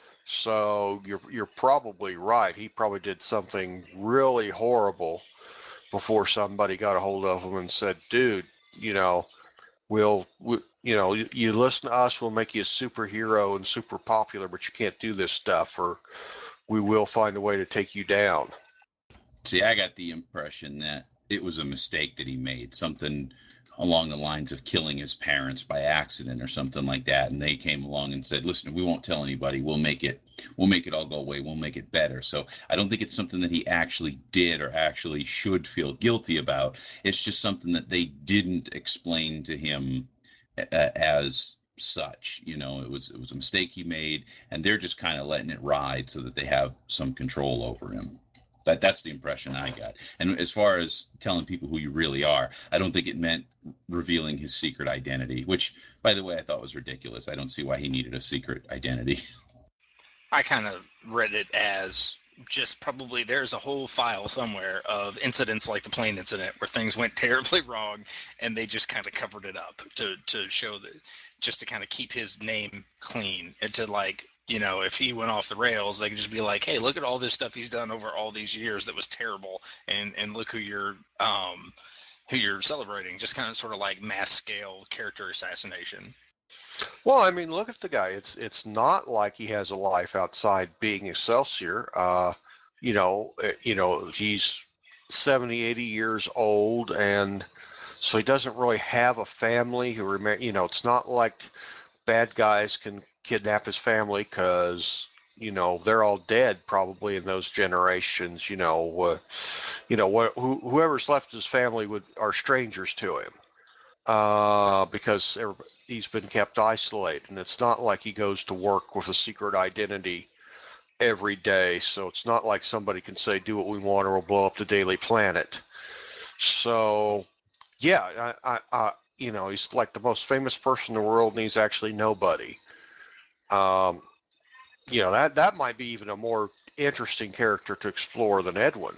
So you're you're probably right. He probably did something really horrible before somebody got a hold of him and said, dude, you know, we'll, we, you know, you, you listen to us, we'll make you a superhero and super popular, but you can't do this stuff, or we will find a way to take you down. See, I got the impression that it was a mistake that he made, something along the lines of killing his parents by accident or something like that. And they came along and said, listen, we won't tell anybody. We'll make it, we'll make it all go away. We'll make it better. So I don't think it's something that he actually did or actually should feel guilty about. It's just something that they didn't explain to him uh, as such. You know, it was, it was a mistake he made, and they're just kind of letting it ride so that they have some control over him. That that's the impression I got. And as far as telling people who you really are, I don't think it meant revealing his secret identity, which, by the way, I thought was ridiculous. I don't see why he needed a secret identity. I kind of read it as just probably there's a whole file somewhere of incidents like the plane incident where things went terribly wrong and they just kind of covered it up to, to show that, just to kind of keep his name clean and to, like, you know, if he went off the rails, they could just be like, hey, look at all this stuff he's done over all these years that was terrible, and and look who you're um who you're celebrating. Just kind of sort of like mass scale character assassination. Well, I mean, look at the guy. It's it's not like he has a life outside being Excelsior. Uh, you know, uh, you know, he's seventy, eighty years old, and so he doesn't really have a family who remain. You know, it's not like bad guys can kidnap his family because you know they're all dead probably in those generations. You know, uh, you know what? Who, whoever's left his family would are strangers to him uh, because he's been kept isolated. And it's not like he goes to work with a secret identity every day. So it's not like somebody can say, do what we want or we'll blow up the Daily Planet. So, yeah, I, I, I, you know, he's like the most famous person in the world and he's actually nobody. Um, you know, that, that might be even a more interesting character to explore than Edwin.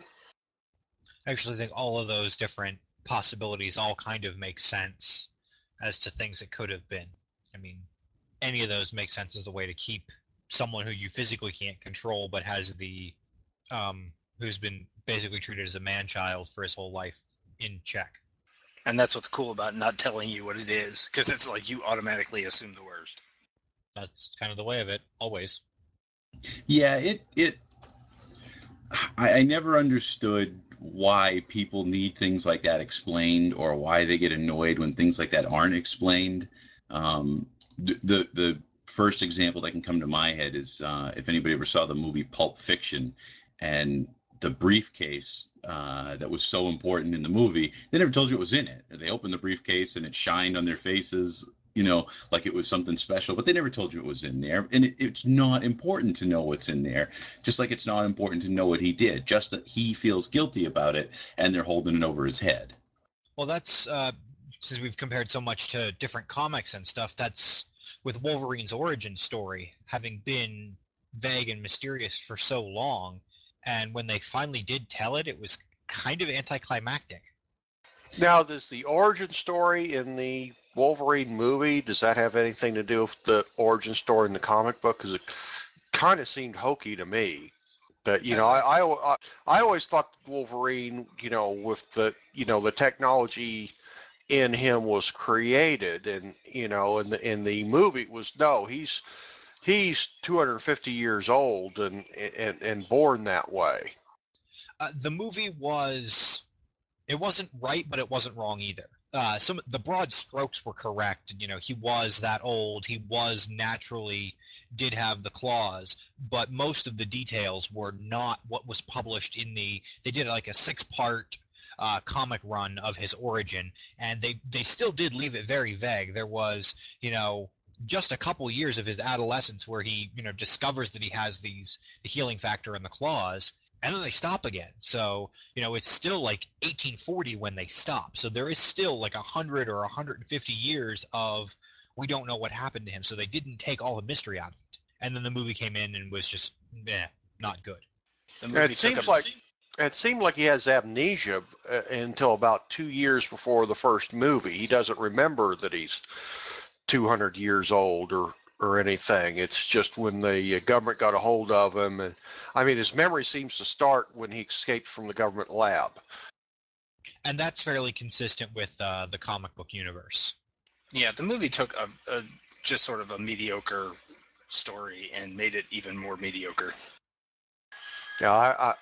I actually think all of those different possibilities all kind of make sense as to things that could have been. I mean, any of those make sense as a way to keep someone who you physically can't control but has the um, who's been basically treated as a man child for his whole life in check. And that's what's cool about not telling you what it is, because it's like you automatically assume the worst. That's kind of the way of it, always. Yeah, it it. I, I never understood why people need things like that explained, or why they get annoyed when things like that aren't explained. Um, the, the the first example that can come to my head is uh, if anybody ever saw the movie Pulp Fiction, and the briefcase uh, that was so important in the movie, they never told you it was in it. They opened the briefcase and it shined on their faces, you know, like it was something special, but they never told you it was in there. And it, it's not important to know what's in there, just like it's not important to know what he did, just that he feels guilty about it and they're holding it over his head. Well, that's uh, since we've compared so much to different comics and stuff. That's with Wolverine's origin story having been vague and mysterious for so long, and when they finally did tell it, it was kind of anticlimactic. Now, does the origin story in the Wolverine movie, does that have anything to do with the origin story in the comic book? Because it kind of seemed hokey to me. That you know, I, I I I always thought Wolverine, you know, with the you know the technology in him was created, and you know, in the in the movie was no, he's he's two hundred fifty years old and and and born that way. Uh, the movie was it wasn't right, but it wasn't wrong either. Uh, some the broad strokes were correct. You know, he was that old. He was naturally did have the claws, but most of the details were not what was published in the. They did like a six-part uh, comic run of his origin, and they they still did leave it very vague. There was, you know, just a couple years of his adolescence where he, you know, discovers that he has these the healing factor in the claws, and then they stop again. So, you know, it's still like eighteen forty when they stop. So there is still like one hundred or one hundred fifty years of we don't know what happened to him. So they didn't take all the mystery out of it. And then the movie came in and was just, eh, not good. The movie It took seems a like it seemed like he has amnesia uh, until about two years before the first movie. He doesn't remember that he's two hundred years old or or anything. It's just when the uh, government got a hold of him, and I mean, his memory seems to start when he escaped from the government lab. And that's fairly consistent with uh, the comic book universe. yeah. The movie took a, a just sort of a mediocre story and made it even more mediocre. Yeah, I, I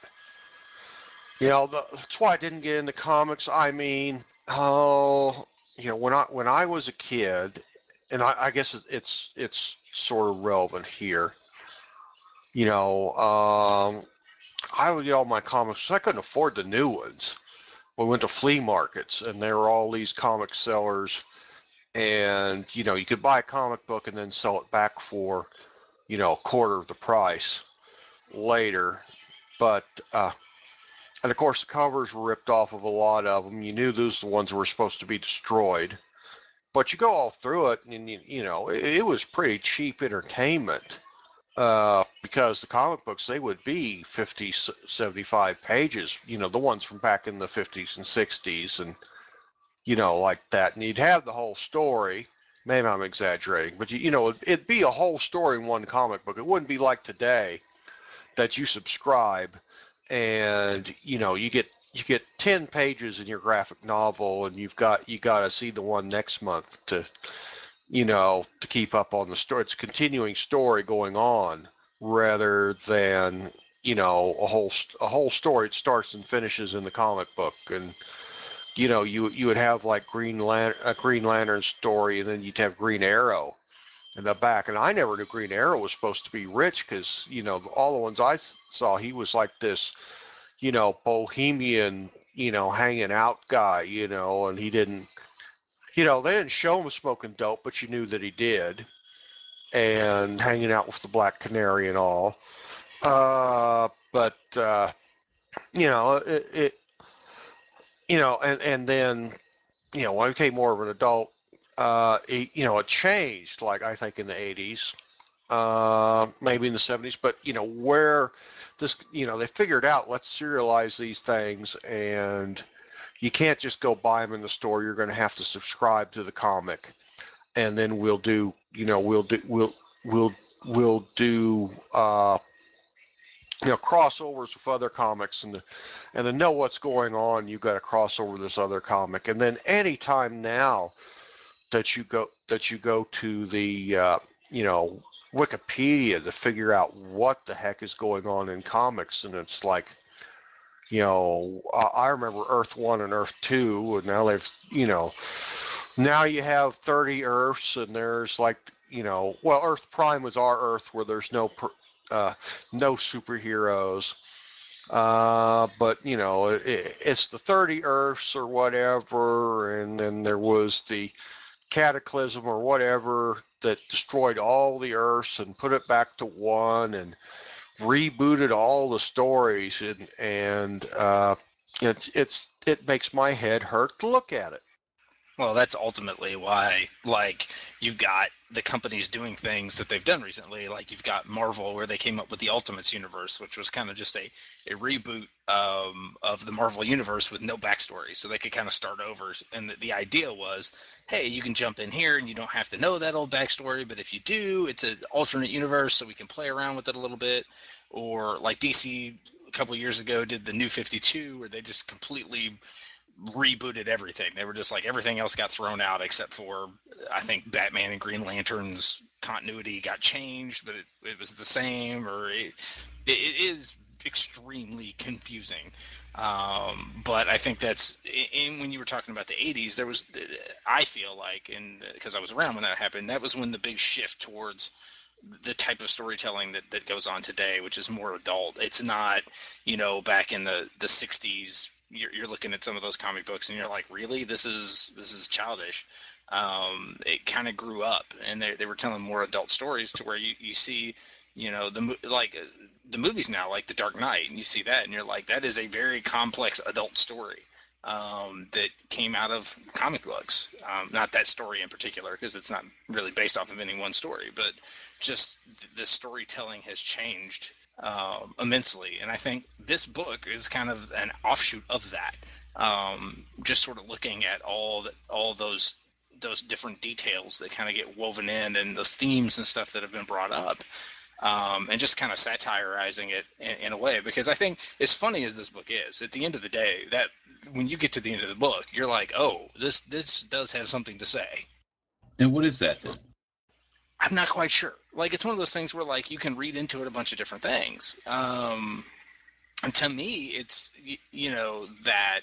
you know, the, that's why I didn't get into comics. I mean, oh, you know, when I when I was a kid, and I, I guess it's it's sort of relevant here. You know, um, I would get all my comics. I couldn't afford the new ones. We went to flea markets, and there were all these comic sellers, and you know, you could buy a comic book and then sell it back for, you know, a quarter of the price later. But uh, and of course, the covers were ripped off of a lot of them. You knew those were the ones that were supposed to be destroyed. But you go all through it, and you, you know, it, it was pretty cheap entertainment. Uh, because the comic books, they would be fifty, seventy-five pages, you know, the ones from back in the fifties and sixties and, you know, like that. And you'd have the whole story. Maybe I'm exaggerating, but, you, you know, it'd, it'd be a whole story in one comic book. It wouldn't be like today that you subscribe and, you know, you get you get ten pages in your graphic novel and you've got you got to see the one next month to you know, to keep up on the story. It's a continuing story going on rather than, you know, a whole a whole story. It starts and finishes in the comic book, and you know, you you would have like Green Lantern, a Green Lantern story, and then you'd have Green Arrow in the back. And I never knew Green Arrow was supposed to be rich because you know all the ones I saw, he was like this, you know, bohemian, you know, hanging out guy, you know, and he didn't you know, they didn't show him smoking dope, but you knew that he did, and hanging out with the Black Canary and all. Uh, but uh, you know, it, it, you know, and and then you know, when I became more of an adult, uh, it, you know, it changed. Like I think in the eighties, uh, maybe in the seventies, but you know, where this, you know, they figured out let's serialize these things and. You can't just go buy them in the store. You're going to have to subscribe to the comic. And then we'll do, you know, we'll do, we'll, we'll, we'll do, uh, you know, crossovers with other comics, and the, and to know what's going on, you've got to cross over this other comic. And then anytime now that you go that you go to the, uh, you know, Wikipedia to figure out what the heck is going on in comics, and it's like, you know, I remember Earth One and Earth Two, and now they've, you know, now you have thirty Earths, and there's like, you know, well, Earth Prime was our Earth where there's no, uh, no superheroes, uh, but you know, it, it's the thirty Earths or whatever, and then there was the Cataclysm or whatever that destroyed all the Earths and put it back to one, and rebooted all the stories, and and uh, it's it's it makes my head hurt to look at it. Well, that's ultimately why, like, you've got the companies doing things that they've done recently. Like, you've got Marvel, where they came up with the Ultimates universe, which was kind of just a, a reboot um, of the Marvel universe with no backstory. So they could kind of start over. And the, the idea was, hey, you can jump in here and you don't have to know that old backstory. But if you do, it's an alternate universe, so we can play around with it a little bit. Or like D C a couple years ago did the New fifty-two, where they just completely rebooted everything. They were just like everything else got thrown out except for I think Batman and Green Lantern's continuity got changed, but it, it was the same. Or it, it is extremely confusing. Um, but I think that's in when you were talking about the eighties, there was I feel like, and because I was around when that happened, that was when the big shift towards the type of storytelling that, that goes on today, which is more adult. It's not, you know, back in the, the sixties, you're, you're looking at some of those comic books and you're like, really, this is, this is childish. Um, it kind of grew up and they, they were telling more adult stories to where you, you see, you know, the, like uh, the movies now, like The Dark Knight, and you see that and you're like, that is a very complex adult story um, that came out of comic books. Um, not that story in particular, because it's not really based off of any one story, but just the storytelling has changed um, immensely. And I think this book is kind of an offshoot of that. Um, just sort of looking at all that, all those those different details that kind of get woven in, and those themes and stuff that have been brought up, um, and just kind of satirizing it in, in a way. Because I think, as funny as this book is, at the end of the day, that when you get to the end of the book, you're like, oh, this this does have something to say. And what is that then? I'm not quite sure. Like, it's one of those things where, like, you can read into it a bunch of different things. Um, and to me, it's, you know, that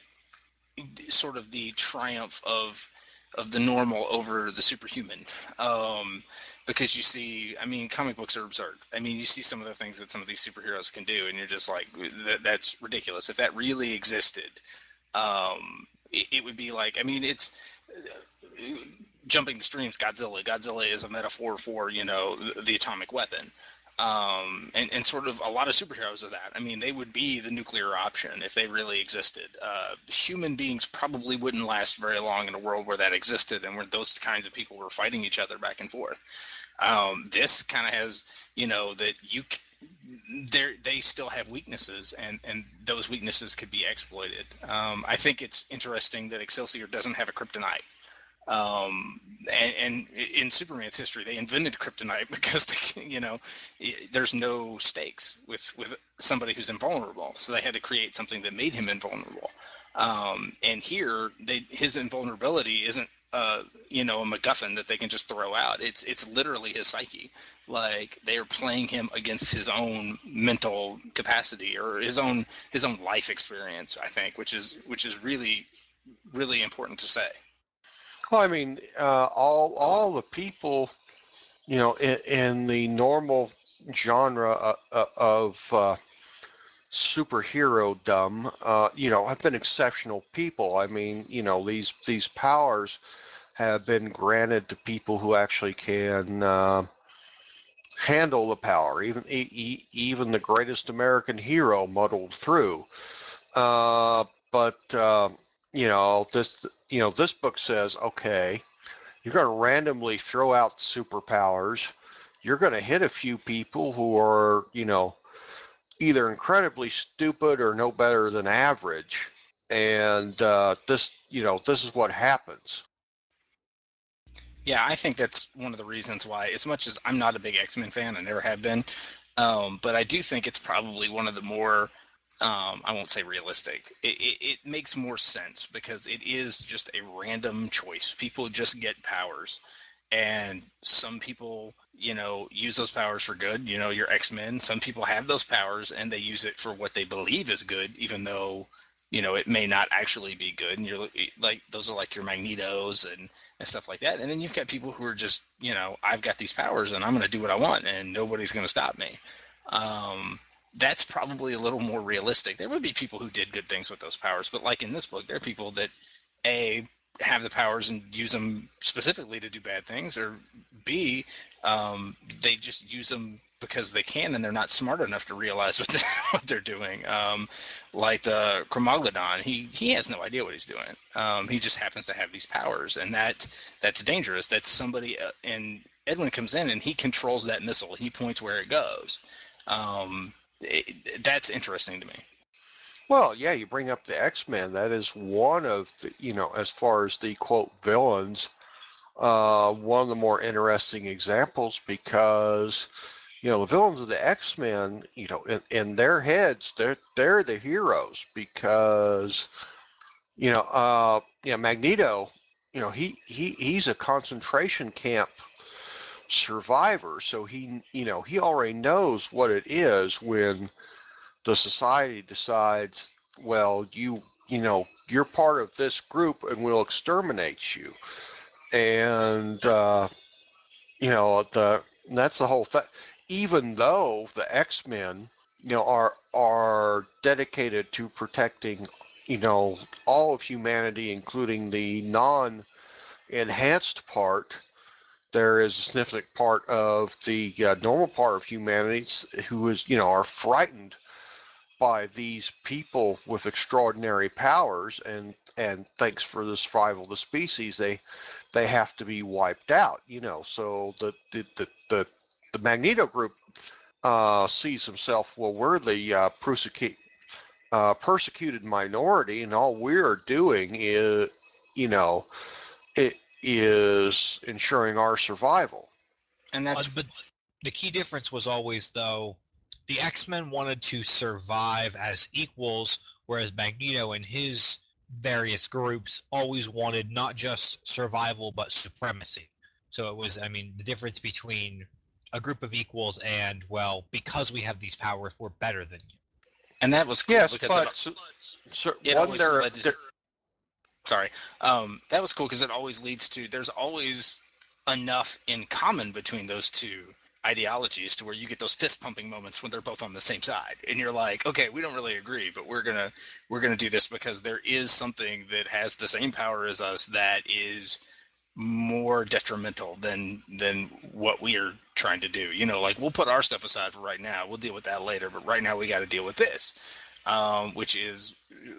sort of the triumph of of the normal over the superhuman. Um, because you see, I mean, comic books are absurd. I mean, you see some of the things that some of these superheroes can do, and you're just like, that, that's ridiculous. If that really existed, um, it, it would be like, I mean, it's uh, jumping the streams. Godzilla. Godzilla is a metaphor for, you know, the, the atomic weapon. Um, and, and sort of a lot of superheroes are that. I mean, they would be the nuclear option if they really existed. Uh, human beings probably wouldn't last very long in a world where that existed and where those kinds of people were fighting each other back and forth. Um, this kind of has, you know, that you they they still have weaknesses, and and those weaknesses could be exploited. Um, I think it's interesting that Excelsior doesn't have a kryptonite. Um, and, and in Superman's history, they invented kryptonite because they, you know, there's no stakes with with somebody who's invulnerable, so they had to create something that made him invulnerable. Um, and here, they his invulnerability isn't, uh, you know, a MacGuffin that they can just throw out. It's it's literally his psyche. Like, they are playing him against his own mental capacity or his own his own life experience. I think, which is which is really really important to say. Well, I mean, uh, all all the people, you know, in, in the normal genre uh, uh, of uh, superhero dumb, uh, you know, have been exceptional people. I mean, you know, these these powers have been granted to people who actually can uh, handle the power. Even e- e- even the greatest American hero muddled through. Uh, but uh, you know, this you know this book says, okay, you're going to randomly throw out superpowers. You're going to hit a few people who are, you know, either incredibly stupid or no better than average. And uh, this, you know, this is what happens. Yeah, I think that's one of the reasons why, as much as I'm not a big X-Men fan, I never have been, um, but I do think it's probably one of the more, um, I won't say realistic. It, it, it makes more sense because it is just a random choice. People just get powers, and some people, you know, use those powers for good. You know, your X-Men. Some people have those powers and they use it for what they believe is good, even though, you know, it may not actually be good. And you're like, those are like your Magnetos and and stuff like that. And then you've got people who are just, you know, I've got these powers and I'm going to do what I want and nobody's going to stop me. Um, that's probably a little more realistic. There would be people who did good things with those powers, but like in this book, there are people that A, have the powers and use them specifically to do bad things, or B, um, they just use them because they can, and they're not smart enough to realize what they're, what they're doing. Um, like the Chromoglodon, he he has no idea what he's doing. Um, he just happens to have these powers, and that that's dangerous. That's somebody, uh, and Edwin comes in and he controls that missile. He points where it goes. Um, it, that's interesting to me. Well, yeah, you bring up the X-Men. That is one of the, you know, as far as the quote villains, uh, one of the more interesting examples because, you know, the villains of the X-Men, you know, in, in their heads, they're they're the heroes because, you know, uh, yeah, Magneto, you know, he he he's a concentration camp survivor, so he, you know, he already knows what it is when the society decides, well, you you know, you're part of this group and we'll exterminate you. And uh, you know, the that's the whole thing. Even though the X-Men, you know, are are dedicated to protecting, you know, all of humanity, including the non-enhanced part, there is a significant part of the uh, normal part of humanity who is, you know, are frightened by these people with extraordinary powers, and and thanks for the survival of the species, they they have to be wiped out. You know, so the the the the, the Magneto group uh, sees himself, well, we're the uh, persecute, uh, persecuted minority, and all we're doing is, you know, it is ensuring our survival. And Uh, that's but the key difference was always, though, the X-Men wanted to survive as equals, whereas Magneto and his various groups always wanted not just survival but supremacy. So it was, I mean, the difference between a group of equals and, well, because we have these powers, we're better than you. and that was cool Yes, because it but so, so it one always there, led to there sorry. Um, that was cool because it always leads to there's always enough in common between those two ideologies to where you get those fist pumping moments when they're both on the same side, and you're like, okay, we don't really agree, but we're gonna we're gonna do this because there is something that has the same power as us that is more detrimental than than what we are trying to do. You know, like we'll put our stuff aside for right now. We'll deal with that later, but right now we got to deal with this, um, which is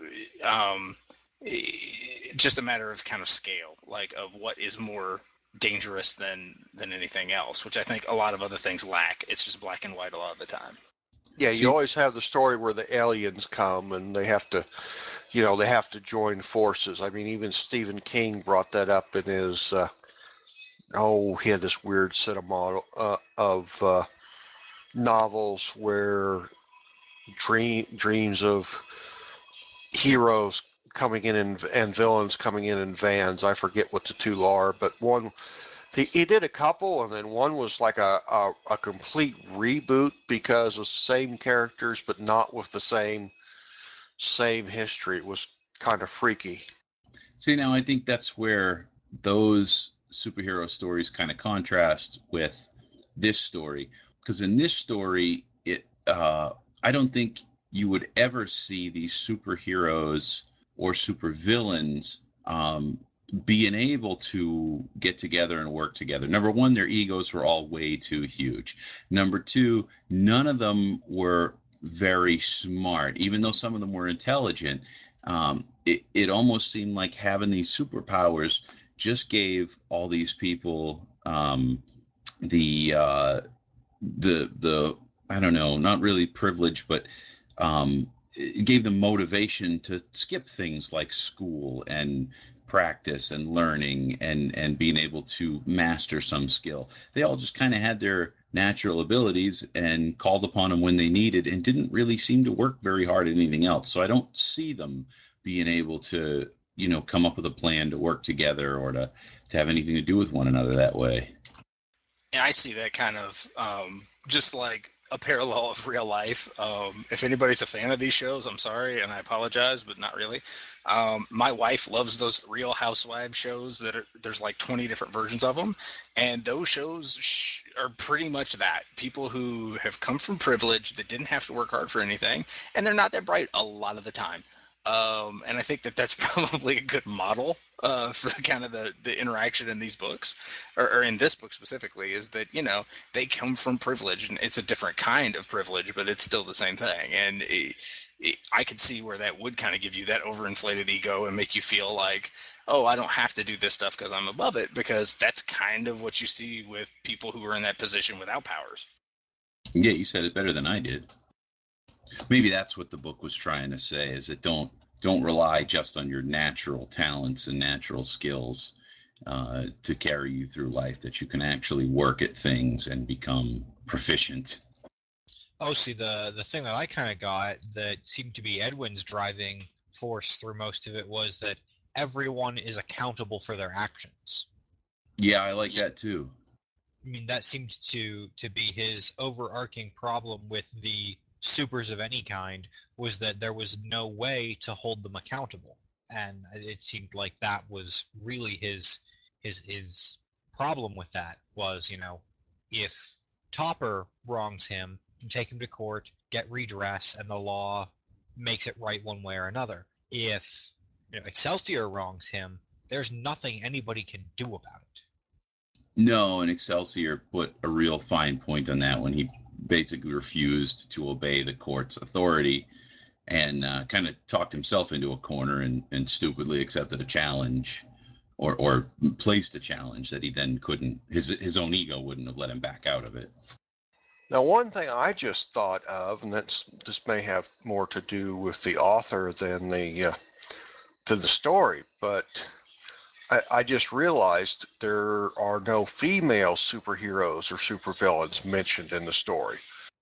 um, just a matter of kind of scale, like of what is more dangerous than than anything else, which I think a lot of other things lack. It's just black and white a lot of the time. yeah, you See, always have the story where the aliens come and they have to, you know, they have to join forces. I mean, even Stephen King brought that up in his, uh, oh, he had this weird set of model uh, of uh, novels where dream dreams of heroes coming in and, and villains coming in in vans. I forget what the two are, but one he, he did a couple, and then one was like a, a a complete reboot because of the same characters but not with the same same history. It was kind of freaky. see now I think that's where those superhero stories kind of contrast with this story, because in this story, it uh, I don't think you would ever see these superheroes or supervillains um, being able to get together and work together. Number one, their egos were all way too huge. Number two, none of them were very smart, even though some of them were intelligent. Um, it, it almost seemed like having these superpowers just gave all these people um, the uh, the the I don't know, not really privilege, but um, it gave them motivation to skip things like school and practice and learning and and being able to master some skill. They all just kind of had their natural abilities and called upon them when they needed, and didn't really seem to work very hard at anything else. So I don't see them being able to, you know, come up with a plan to work together or to to have anything to do with one another that way. And I see that kind of um, just like a parallel of real life. Um, if anybody's a fan of these shows, I'm sorry and I apologize, but not really. Um, my wife loves those Real Housewives shows that are, there's like twenty different versions of them. And those shows sh- are pretty much that. People who have come from privilege that didn't have to work hard for anything, and they're not that bright a lot of the time. Um, and I think that that's probably a good model uh, for kind of the, the interaction in these books, or, or in this book specifically, is that, you know, they come from privilege, and it's a different kind of privilege, but it's still the same thing. And it, it, I could see where that would kind of give you that overinflated ego and make you feel like, oh, I don't have to do this stuff because I'm above it, because that's kind of what you see with people who are in that position without powers. Yeah, you said it better than I did. Maybe that's what the book was trying to say, is that don't don't rely just on your natural talents and natural skills uh, to carry you through life, that you can actually work at things and become proficient. Oh, see, the the thing that I kind of got that seemed to be Edwin's driving force through most of it was that everyone is accountable for their actions. Yeah, I like that too. I mean, that seemed to to be his overarching problem with the supers of any kind, was that there was no way to hold them accountable, and it seemed like that was really his his his problem with that was, you know, if Topper wrongs him, you take him to court, get redress, and the law makes it right one way or another. If, you know, Excelsior wrongs him, there's nothing anybody can do about it. No, and Excelsior put a real fine point on that when he basically refused to obey the court's authority and uh, kind of talked himself into a corner and, and stupidly accepted a challenge, or, or placed a challenge that he then couldn't, his, his own ego wouldn't have let him back out of it. Now, one thing I just thought of, and that's this may have more to do with the author than the uh, to the story, but I, I just realized there are no female superheroes or supervillains mentioned in the story.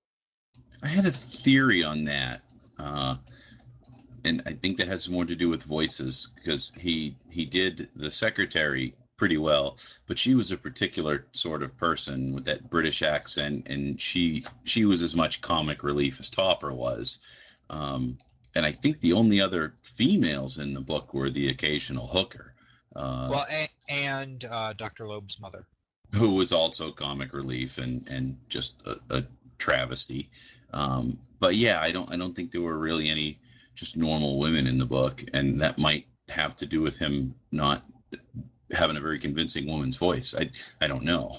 I had a theory on that, uh, and I think that has more to do with voices, because he he did the secretary pretty well, but she was a particular sort of person with that British accent, and she she was as much comic relief as Topper was. Um, and I think the only other females in the book were the occasional hooker. Uh, Well, and, and uh, Doctor Loeb's mother. who was also comic relief and and just a, a travesty. Um, but yeah, I don't I don't think there were really any just normal women in the book, and that might have to do with him not having a very convincing woman's voice. I I don't know.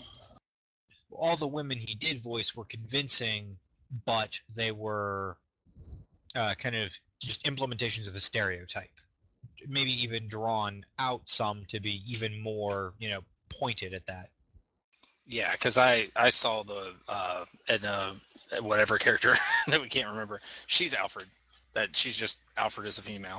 All the women he did voice were convincing, but they were uh, kind of just implementations of the stereotype. Maybe even drawn out some to be even more, you know, pointed at that. Yeah, because I, I saw the uh Edna, whatever character that we can't remember. She's Alfred. That she's just Alfred as a female.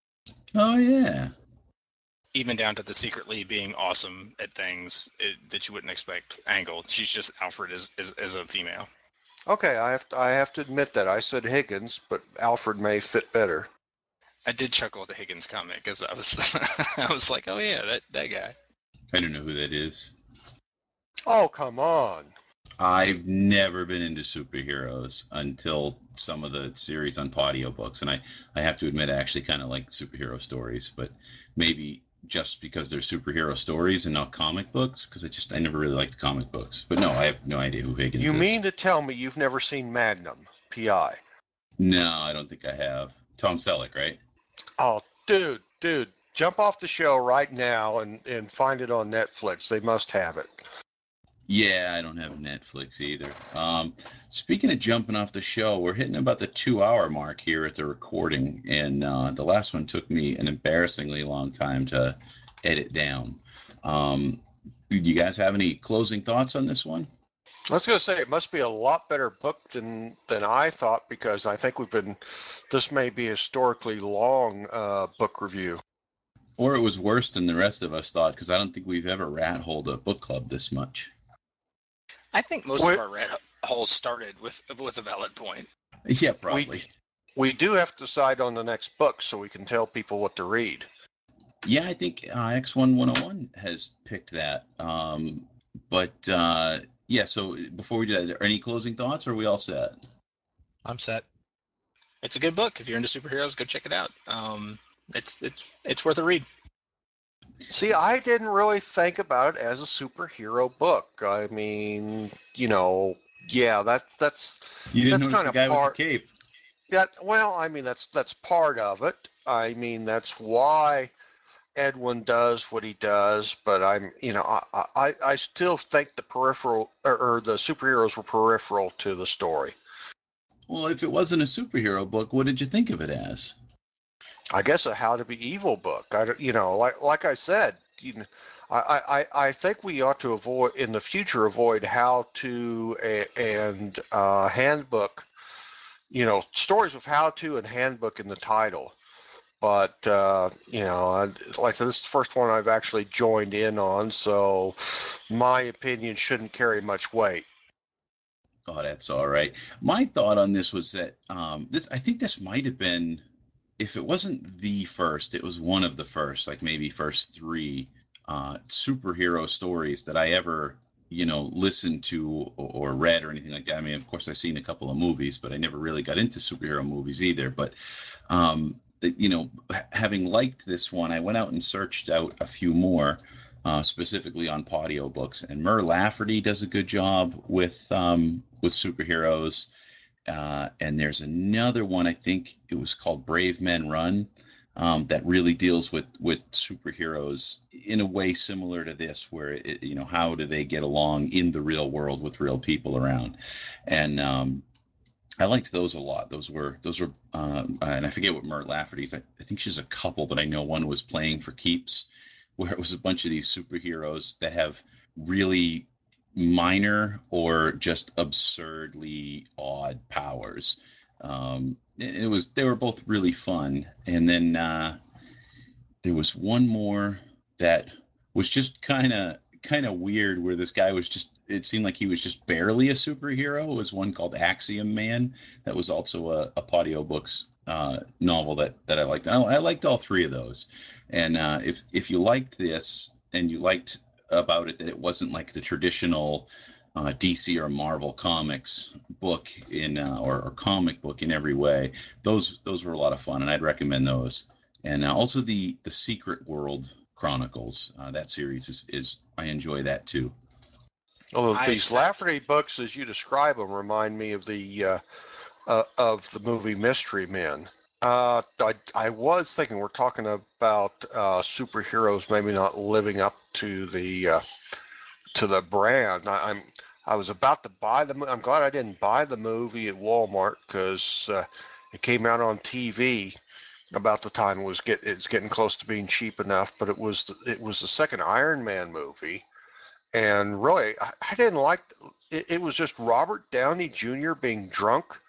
Oh yeah. Even down to the secretly being awesome at things it, that you wouldn't expect. Angle. She's just Alfred as, as as a female. Okay, I have to, I have to admit that I said Higgins, but Alfred may fit better. I did chuckle at the Higgins comment because I was I was like, oh yeah, that that guy. I don't know who that is. Oh, come on. I've never been into superheroes until some of the series on Podio books, and I, I have to admit I actually kind of like superhero stories, but maybe just because they're superhero stories and not comic books, because I just I never really liked comic books. But no, I have no idea who Higgins You is. mean to tell me you've never seen Magnum, P I? No, I don't think I have. Tom Selleck, right? Oh, dude, dude, jump off the show right now and, and find it on Netflix. They must have it. Yeah, I don't have Netflix either. Um, speaking of jumping off the show, we're hitting about the two-hour mark here at the recording, and uh, the last one took me an embarrassingly long time to edit down. Um, do you guys have any closing thoughts on this one? I was going to say it must be a lot better book than than I thought, because I think we've been. This may be a historically long uh, book review. Or it was worse than the rest of us thought, because I don't think we've ever rat-holed a book club this much. I think most Wait. of our red holes started with with a valid point. Yeah, We probably. we do have to decide on the next book so we can tell people what to read. Yeah, I think uh, X one one oh one has picked that. Um, but uh, yeah, so before we do that, are any closing thoughts, or are we all set? I'm set. It's a good book. If you're into superheroes, go check it out. Um, it's it's it's worth a read. See, I didn't really think about it as a superhero book. I mean, you know, yeah, that's that's You didn't that's notice kind the of guy with the part. cape. Yeah, well, I mean that's that's part of it. I mean that's why Edwin does what he does. But I'm, you know, I I, I still think the peripheral or, or the superheroes were peripheral to the story. Well, if it wasn't a superhero book, what did you think of it as? I guess a How to Be Evil book. I don't- you know, like like I said, you know, I, I, I think we ought to avoid in the future avoid how to a, and uh, handbook. You know, stories of how to and handbook in the title. But uh, you know, I, like I said, this is the first one I've actually joined in on, so my opinion shouldn't carry much weight. Oh, that's all right. My thought on this was that um, this I think this might have been, if it wasn't the first, it was one of the first, like maybe first three uh, superhero stories that I ever, you know, listened to or, or read or anything like that. I mean, of course, I've seen a couple of movies, but I never really got into superhero movies either. But um, you know, having liked this one, I went out and searched out a few more, uh, specifically on Podio books. And Mur Lafferty does a good job with um, with superheroes. Uh, and there's another one, I think it was called Brave Men Run, um, that really deals with with superheroes in a way similar to this, where it, you know, how do they get along in the real world with real people around, and um, I liked those a lot. Those were those were, um, and I forget what Mur Lafferty's. I, I think she's a couple, but I know one was Playing for Keeps, where it was a bunch of these superheroes that have really minor or just absurdly odd powers. Um, it, it was they were both really fun, and then uh, there was one more that was just kind of kind of weird, where this guy was just, it seemed like he was just barely a superhero. It was one called Axiom Man that was also a, a Podio Books uh, novel that that I liked. I, I liked all three of those. And uh, if if you liked this and you liked about it that it wasn't like the traditional uh, D C or Marvel comics book in uh, or, or comic book in every way, those those were a lot of fun, and I'd recommend those. And uh, also the the Secret World Chronicles. Uh, that series is is I enjoy that too. Although I these sec- Lafferty books, as you describe them, remind me of the uh, uh, of the movie Mystery Men. Uh, I, I was thinking we're talking about uh, superheroes maybe not living up to the uh, to the brand. I, I'm I was about to buy the. I'm glad I didn't buy the movie at Walmart because uh, it came out on T V about the time it was get it's getting close to being cheap enough. But it was the, it was the second Iron Man movie, and really I, I didn't like it. It was just Robert Downey Junior being drunk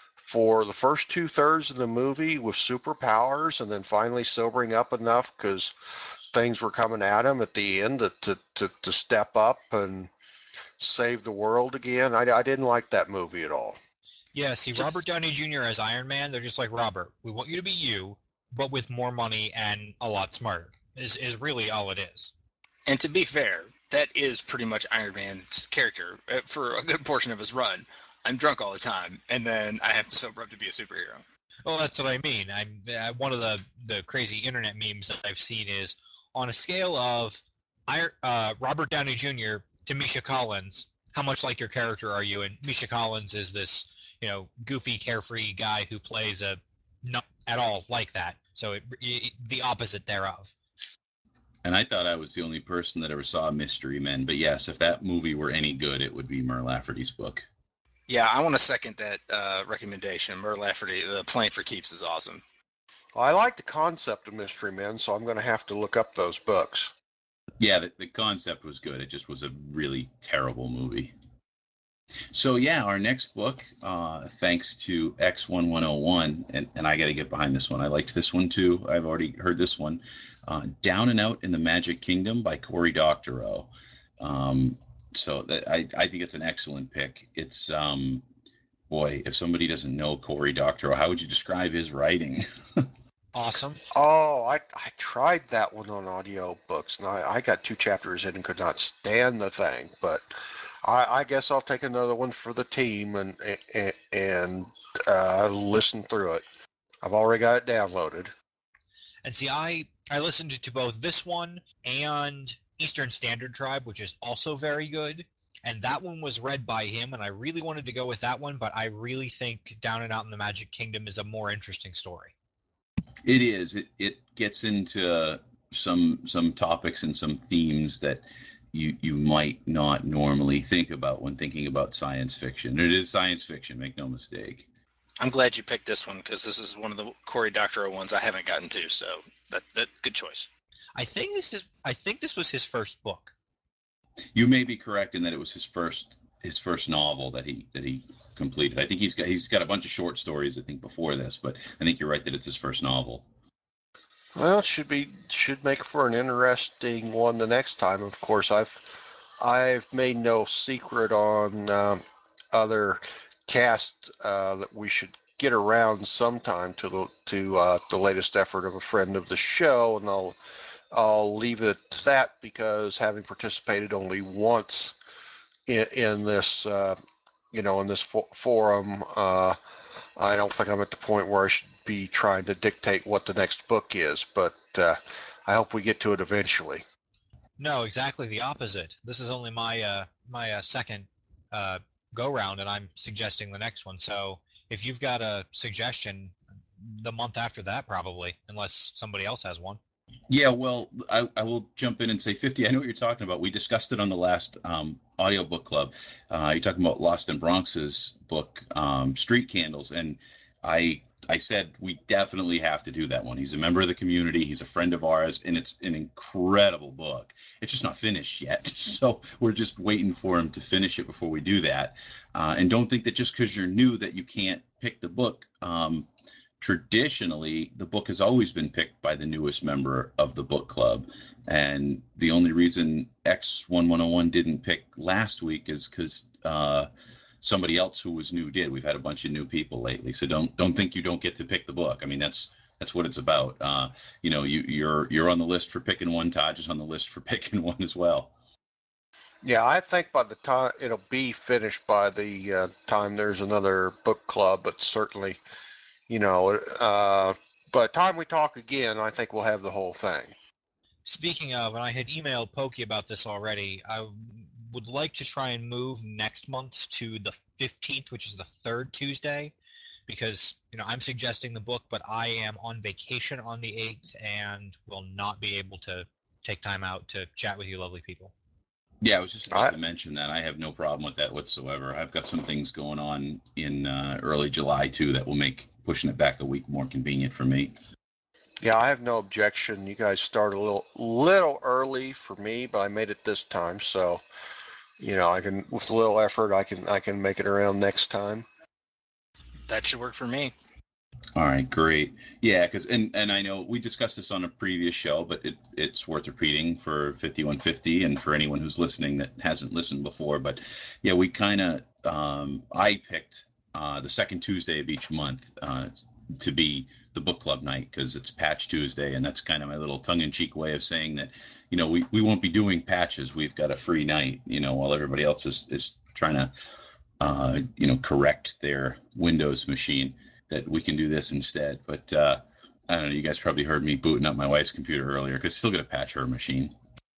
for the first two thirds of the movie with superpowers, and then finally sobering up enough because things were coming at him at the end to to, to, to step up and save the world again. I, I didn't like that movie at all. Yeah, see, to, Robert Downey Junior as Iron Man, they're just like, Robert, we want you to be you, but with more money and a lot smarter, is, is really all it is. and to be fair, that is pretty much Iron Man's character uh, for a good portion of his run. I'm drunk all the time, and then I have to sober up to be a superhero. Well, that's what I mean. I'm uh, one of the, the crazy internet memes that I've seen is on a scale of uh, Robert Downey Junior to Misha Collins, how much like your character are you? And Misha Collins is this, you know, goofy, carefree guy who plays a not at all like that. So it, it, the opposite thereof. And I thought I was the only person that ever saw Mystery Men. But yes, if that movie were any good, it would be Mur Lafferty's book. Yeah, I want to second that uh, recommendation. Mur Lafferty, the Playing for Keeps is awesome. Well, I like the concept of Mystery Men, so I'm going to have to look up those books. Yeah, the, the concept was good. It just was a really terrible movie. So yeah, our next book, uh, thanks to X one one oh one, and, and I got to get behind this one. I liked this one too. I've already heard this one. Uh, Down and Out in the Magic Kingdom by Cory Doctorow. Um, so that, I, I think it's an excellent pick. It's, um, boy, if somebody doesn't know Cory Doctorow, how would you describe his writing? Awesome. Oh, I, I tried that one on audio books, and I, I got two chapters in and could not stand the thing. But I, I guess I'll take another one for the team and and, and uh, listen through it. I've already got it downloaded. And see, I I listened to both this one and Eastern Standard Tribe, which is also very good. and that one was read by him, and I really wanted to go with that one, but I really think Down and Out in the Magic Kingdom is a more interesting story. It is. It it gets into some some topics and some themes that you you might not normally think about when thinking about science fiction. It is science fiction, make no mistake. I'm glad you picked this one because this is one of the Cory Doctorow ones I haven't gotten to. So that that good choice. I think this is I think this was his first book. You may be correct in that it was his first his first novel that he that he completed. I think he's got he's got a bunch of short stories I think before this, but I think you're right that it's his first novel. Well, it should be should make for an interesting one the next time. Of course, I've I've made no secret on um, other cast uh, that we should get around sometime to the to uh, the latest effort of a friend of the show, and I'll I'll leave it at that because having participated only once in, in this uh, you know in this fo- forum, uh, I don't think I'm at the point where I should be trying to dictate what the next book is, but uh, I hope we get to it eventually. No, exactly the opposite. This is only my uh, my uh, second uh, go round, and I'm suggesting the next one. So if you've got a suggestion, the month after that probably, unless somebody else has one. Yeah, well, I, I will jump in and say fifty. I know what you're talking about. We discussed it on the last um, audio book club. Uh, you're talking about Lost in Bronx's book, um, Street Candles, and I I said we definitely have to do that one. He's a member of the community. He's a friend of ours, and it's an incredible book. It's just not finished yet, so we're just waiting for him to finish it before we do that. Uh, and don't think that just because you're new that you can't pick the book. Um, traditionally the book has always been picked by the newest member of the book club, and the only reason X eleven oh one didn't pick last week is because uh, somebody else who was new did. We've had a bunch of new people lately, so don't don't think you don't get to pick the book. I mean, that's that's what it's about. Uh, you know, you, you're you're on the list for picking one. Taj is on the list for picking one as well. Yeah, I think by the time it'll be finished by the uh, time there's another book club, but certainly, you know, uh, by the time we talk again, I think we'll have the whole thing. Speaking of, and I had emailed Pokey about this already, I would like to try and move next month to the fifteenth, which is the third Tuesday, because you know I'm suggesting the book, but I am on vacation on the eighth and will not be able to take time out to chat with you lovely people. Yeah, I was just about I, to mention that. I have no problem with that whatsoever. I've got some things going on in uh, early July too that will make pushing it back a week more convenient for me. yeah, I have no objection. You guys start a little little early for me, but I made it this time, so you know I can with a little effort I can I can make it around next time. That should work for me. All right, great. Yeah, because and and I know we discussed this on a previous show, but it it's worth repeating for fifty-one fifty and for anyone who's listening that hasn't listened before. But yeah, we kind of um, I picked uh, the second Tuesday of each month uh, to be the book club night because it's Patch Tuesday, and that's kind of my little tongue-in-cheek way of saying that you know we, we won't be doing patches. We've got a free night, you know, while everybody else is is trying to uh, you know correct their Windows machine, that we can do this instead. But uh, I don't know. You guys probably heard me booting up my wife's computer earlier because still got to patch her machine.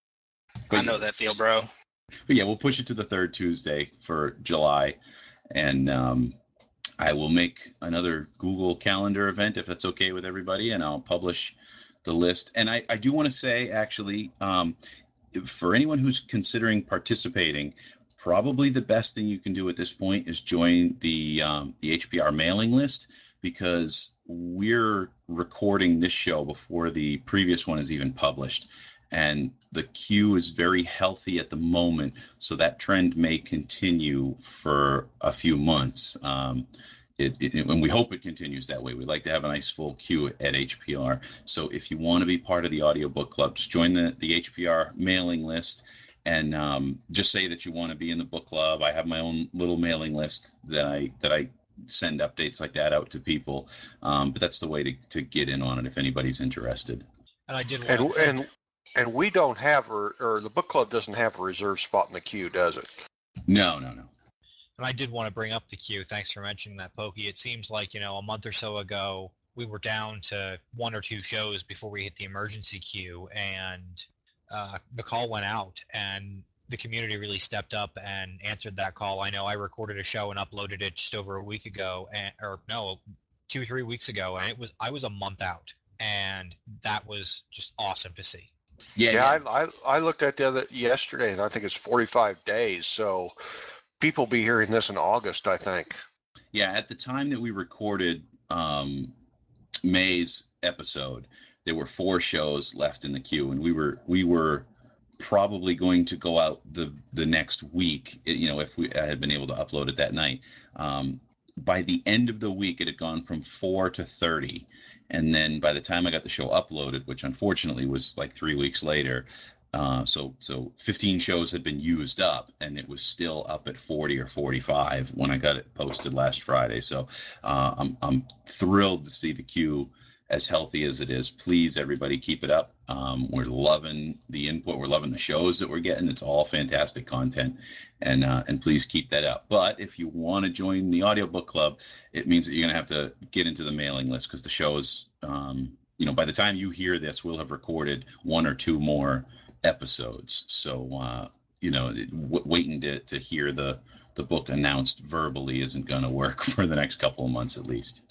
But I know yeah, that feel, bro. but yeah, we'll push it to the third Tuesday for July, and um, I will make another Google Calendar event if that's okay with everybody, and I'll publish the list. And I, I do want to say actually, um, for anyone who's considering participating, probably the best thing you can do at this point is join the um, the H P R mailing list, because we're recording this show before the previous one is even published, and the queue is very healthy at the moment, so that trend may continue for a few months. Um, it, it, and we hope it continues that way. We like to have a nice full queue at H P R. So if you want to be part of the audiobook club, just join the, the H P R mailing list, and um, just say that you want to be in the book club. I have my own little mailing list that I that I send updates like that out to people. Um, but that's the way to, to get in on it if anybody's interested. And I did And want to and and we don't have a, or the book club doesn't have a reserved spot in the queue, does it? No, no, no. And I did want to bring up the queue. Thanks for mentioning that, Pokey. It seems like, you know, a month or so ago, we were down to one or two shows before we hit the emergency queue, and uh, the call went out. And the community really stepped up and answered that call. I know I recorded a show and uploaded it just over a week ago, and or no, two three weeks ago, and it was I was a month out, and that was just awesome to see. Yeah, Yeah, yeah. I, I I looked at the other yesterday, and I think it's forty-five days. So people be hearing this in August, I think. Yeah, at the time that we recorded um, May's episode, there were four shows left in the queue, and we were we were probably going to go out the the next week. You know, if we I had been able to upload it that night. Um, by the end of the week, it had gone from four to thirty, and then by the time I got the show uploaded, which unfortunately was like three weeks later, uh, so so fifteen shows had been used up, and it was still up at forty or forty-five when I got it posted last Friday. So uh, I'm I'm thrilled to see the queue as healthy as it is. Please, everybody, keep it up. Um, we're loving the input. We're loving the shows that we're getting. It's all fantastic content, and uh, and please keep that up. But if you want to join the audiobook club, it means that you're going to have to get into the mailing list, because the shows, um, you know, by the time you hear this, we'll have recorded one or two more episodes. So, uh, you know, w- waiting to, to hear the, the book announced verbally isn't going to work for the next couple of months at least.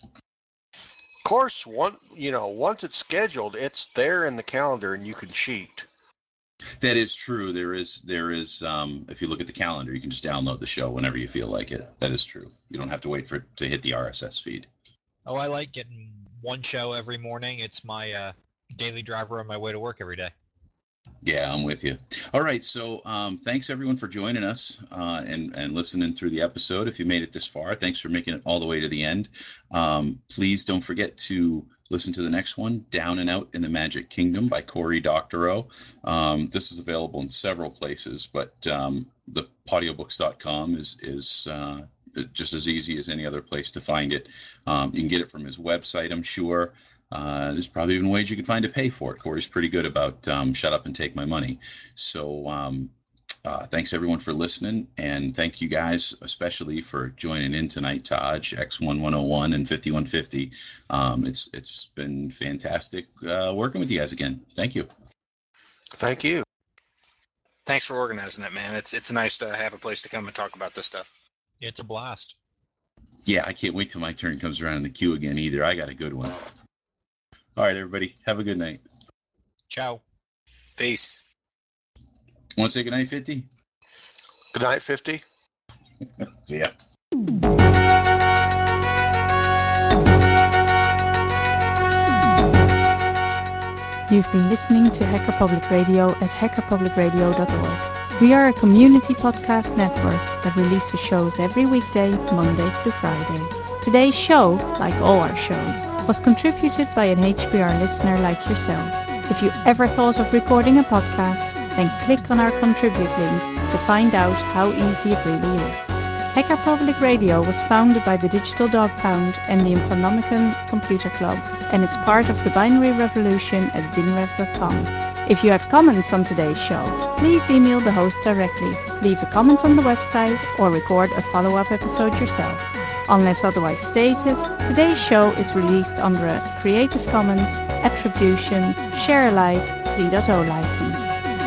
Of course, one you know once it's scheduled, it's there in the calendar, and you can cheat. That is true. There is, there is, um, if you look at the calendar, you can just download the show whenever you feel like it. That is true. You don't have to wait for it to hit the R S S feed. Oh, I like getting one show every morning. It's my uh, daily driver on my way to work every day. Yeah, I'm with you. All right, so um, thanks everyone for joining us uh, and and listening through the episode. If you made it this far, thanks for making it all the way to the end. Um, please don't forget to listen to the next one, "Down and Out in the Magic Kingdom" by Cory Doctorow. Um, this is available in several places, but um, the podiobooks dot com is is uh, just as easy as any other place to find it. Um, you can get it from his website, I'm sure. Uh, there's probably even ways you could find to pay for it. Cory's pretty good about um, shut up and take my money. So um, uh, thanks everyone for listening, and thank you guys especially for joining in tonight. Taj, X one one oh one, and fifty-one fifty. Um, it's it's been fantastic uh, working with you guys again. Thank you. Thank you. Thanks for organizing that, man. It's it's nice to have a place to come and talk about this stuff. It's a blast. Yeah, I can't wait till my turn comes around in the queue again either. I got a good one. All right, everybody, have a good night. Ciao. Peace. Want to say good night, fifty? Good night, fifty. See ya. You've been listening to Hacker Public Radio at hacker public radio dot org. We are a community podcast network that releases shows every weekday, Monday through Friday. Today's show, like all our shows, was contributed by an H P R listener like yourself. If you ever thought of recording a podcast, then click on our contribute link to find out how easy it really is. Hacker Public Radio was founded by the Digital Dog Pound and the Infonomicon Computer Club, and is part of the Binary Revolution at binrev dot com. If you have comments on today's show, please email the host directly, leave a comment on the website, or record a follow-up episode yourself. Unless otherwise stated, today's show is released under a Creative Commons Attribution Share Alike three point oh license.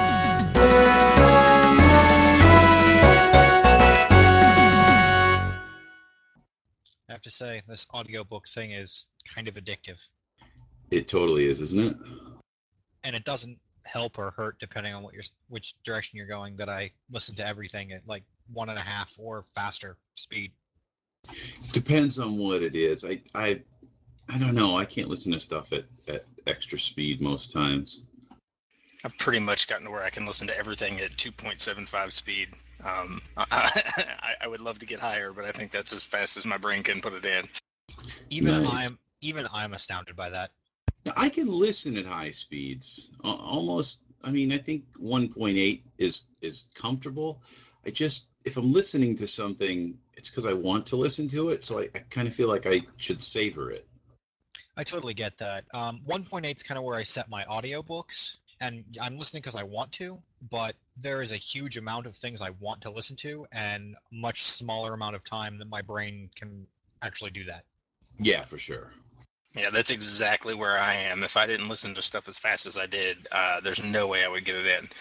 I have to say, this audiobook thing is kind of addictive. It totally is, isn't it? And it doesn't help or hurt depending on what you're, which direction you're going, that I listen to everything at like one and a half or faster speed. Depends on what it is. I I I don't know. I can't listen to stuff at, at extra speed most times. I've pretty much gotten to where I can listen to everything at two point seven five speed. Um, I, I would love to get higher, but I think that's as fast as my brain can put it in. Even Nice. I'm even I'm astounded by that. Now, I can listen at high speeds. Al- Almost. I mean, I think one point eight is is comfortable. I just, if I'm listening to something, it's because I want to listen to it. So I, I kind of feel like I should savor it. I totally get that. Um, one point eight is kind of where I set my audiobooks, and I'm listening because I want to, but there is a huge amount of things I want to listen to, and much smaller amount of time that my brain can actually do that. Yeah, for sure. Yeah, that's exactly where I am. If I didn't listen to stuff as fast as I did, uh, there's no way I would get it in.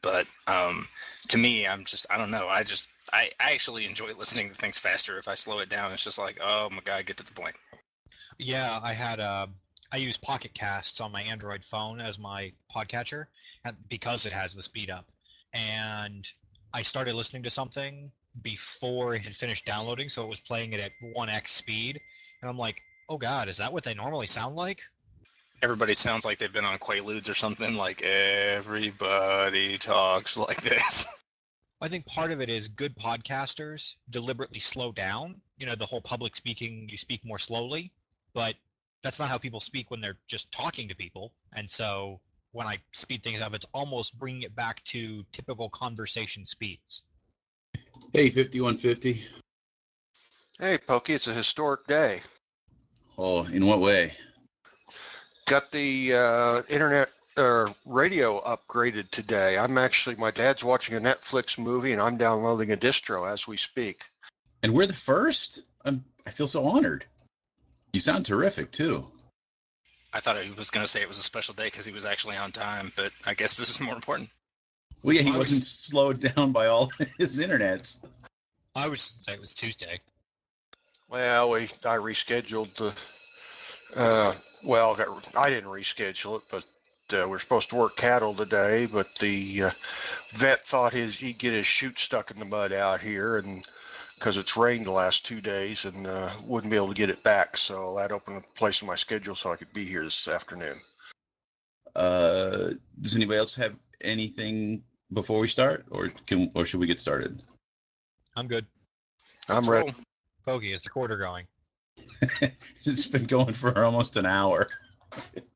But um, to me, I'm just I don't know. I just I, I actually enjoy listening to things faster. If I slow it down, it's just like, oh my god, get to the point. Yeah, I had uh, I use Pocket Casts on my Android phone as my podcatcher, and because it has the speed up. And I started listening to something before it had finished downloading, so it was playing it at one x speed, and I'm like, oh god, is that what they normally sound like? Everybody sounds like they've been on Quaaludes or something. Like everybody talks like this. I think part of it is good podcasters deliberately slow down. You know, the whole public speaking, you speak more slowly, but that's not how people speak when they're just talking to people. And so when I speed things up, it's almost bringing it back to typical conversation speeds. Hey, fifty-one fifty. Hey, Pokey, it's a historic day. Oh, in what way? Got the uh, internet or radio upgraded today. I'm actually, my dad's watching a Netflix movie and I'm downloading a distro as we speak. And we're the first? I'm, I feel so honored. You sound terrific, too. I thought he was going to say it was a special day because he was actually on time, but I guess this is more important. Well, yeah, he I was- wasn't slowed down by all his internets. I was say it was Tuesday. Well, we I rescheduled the, uh, well, got, I didn't reschedule it, but uh, we're supposed to work cattle today, but the uh, vet thought his he'd get his chute stuck in the mud out here, and because it's rained the last two days and uh, wouldn't be able to get it back, so that opened a place in my schedule so I could be here this afternoon. Uh, does anybody else have anything before we start, or can or should we get started? I'm good. I'm Let's ready. roll. Pokey, is the quarter going? It's been going for almost an hour.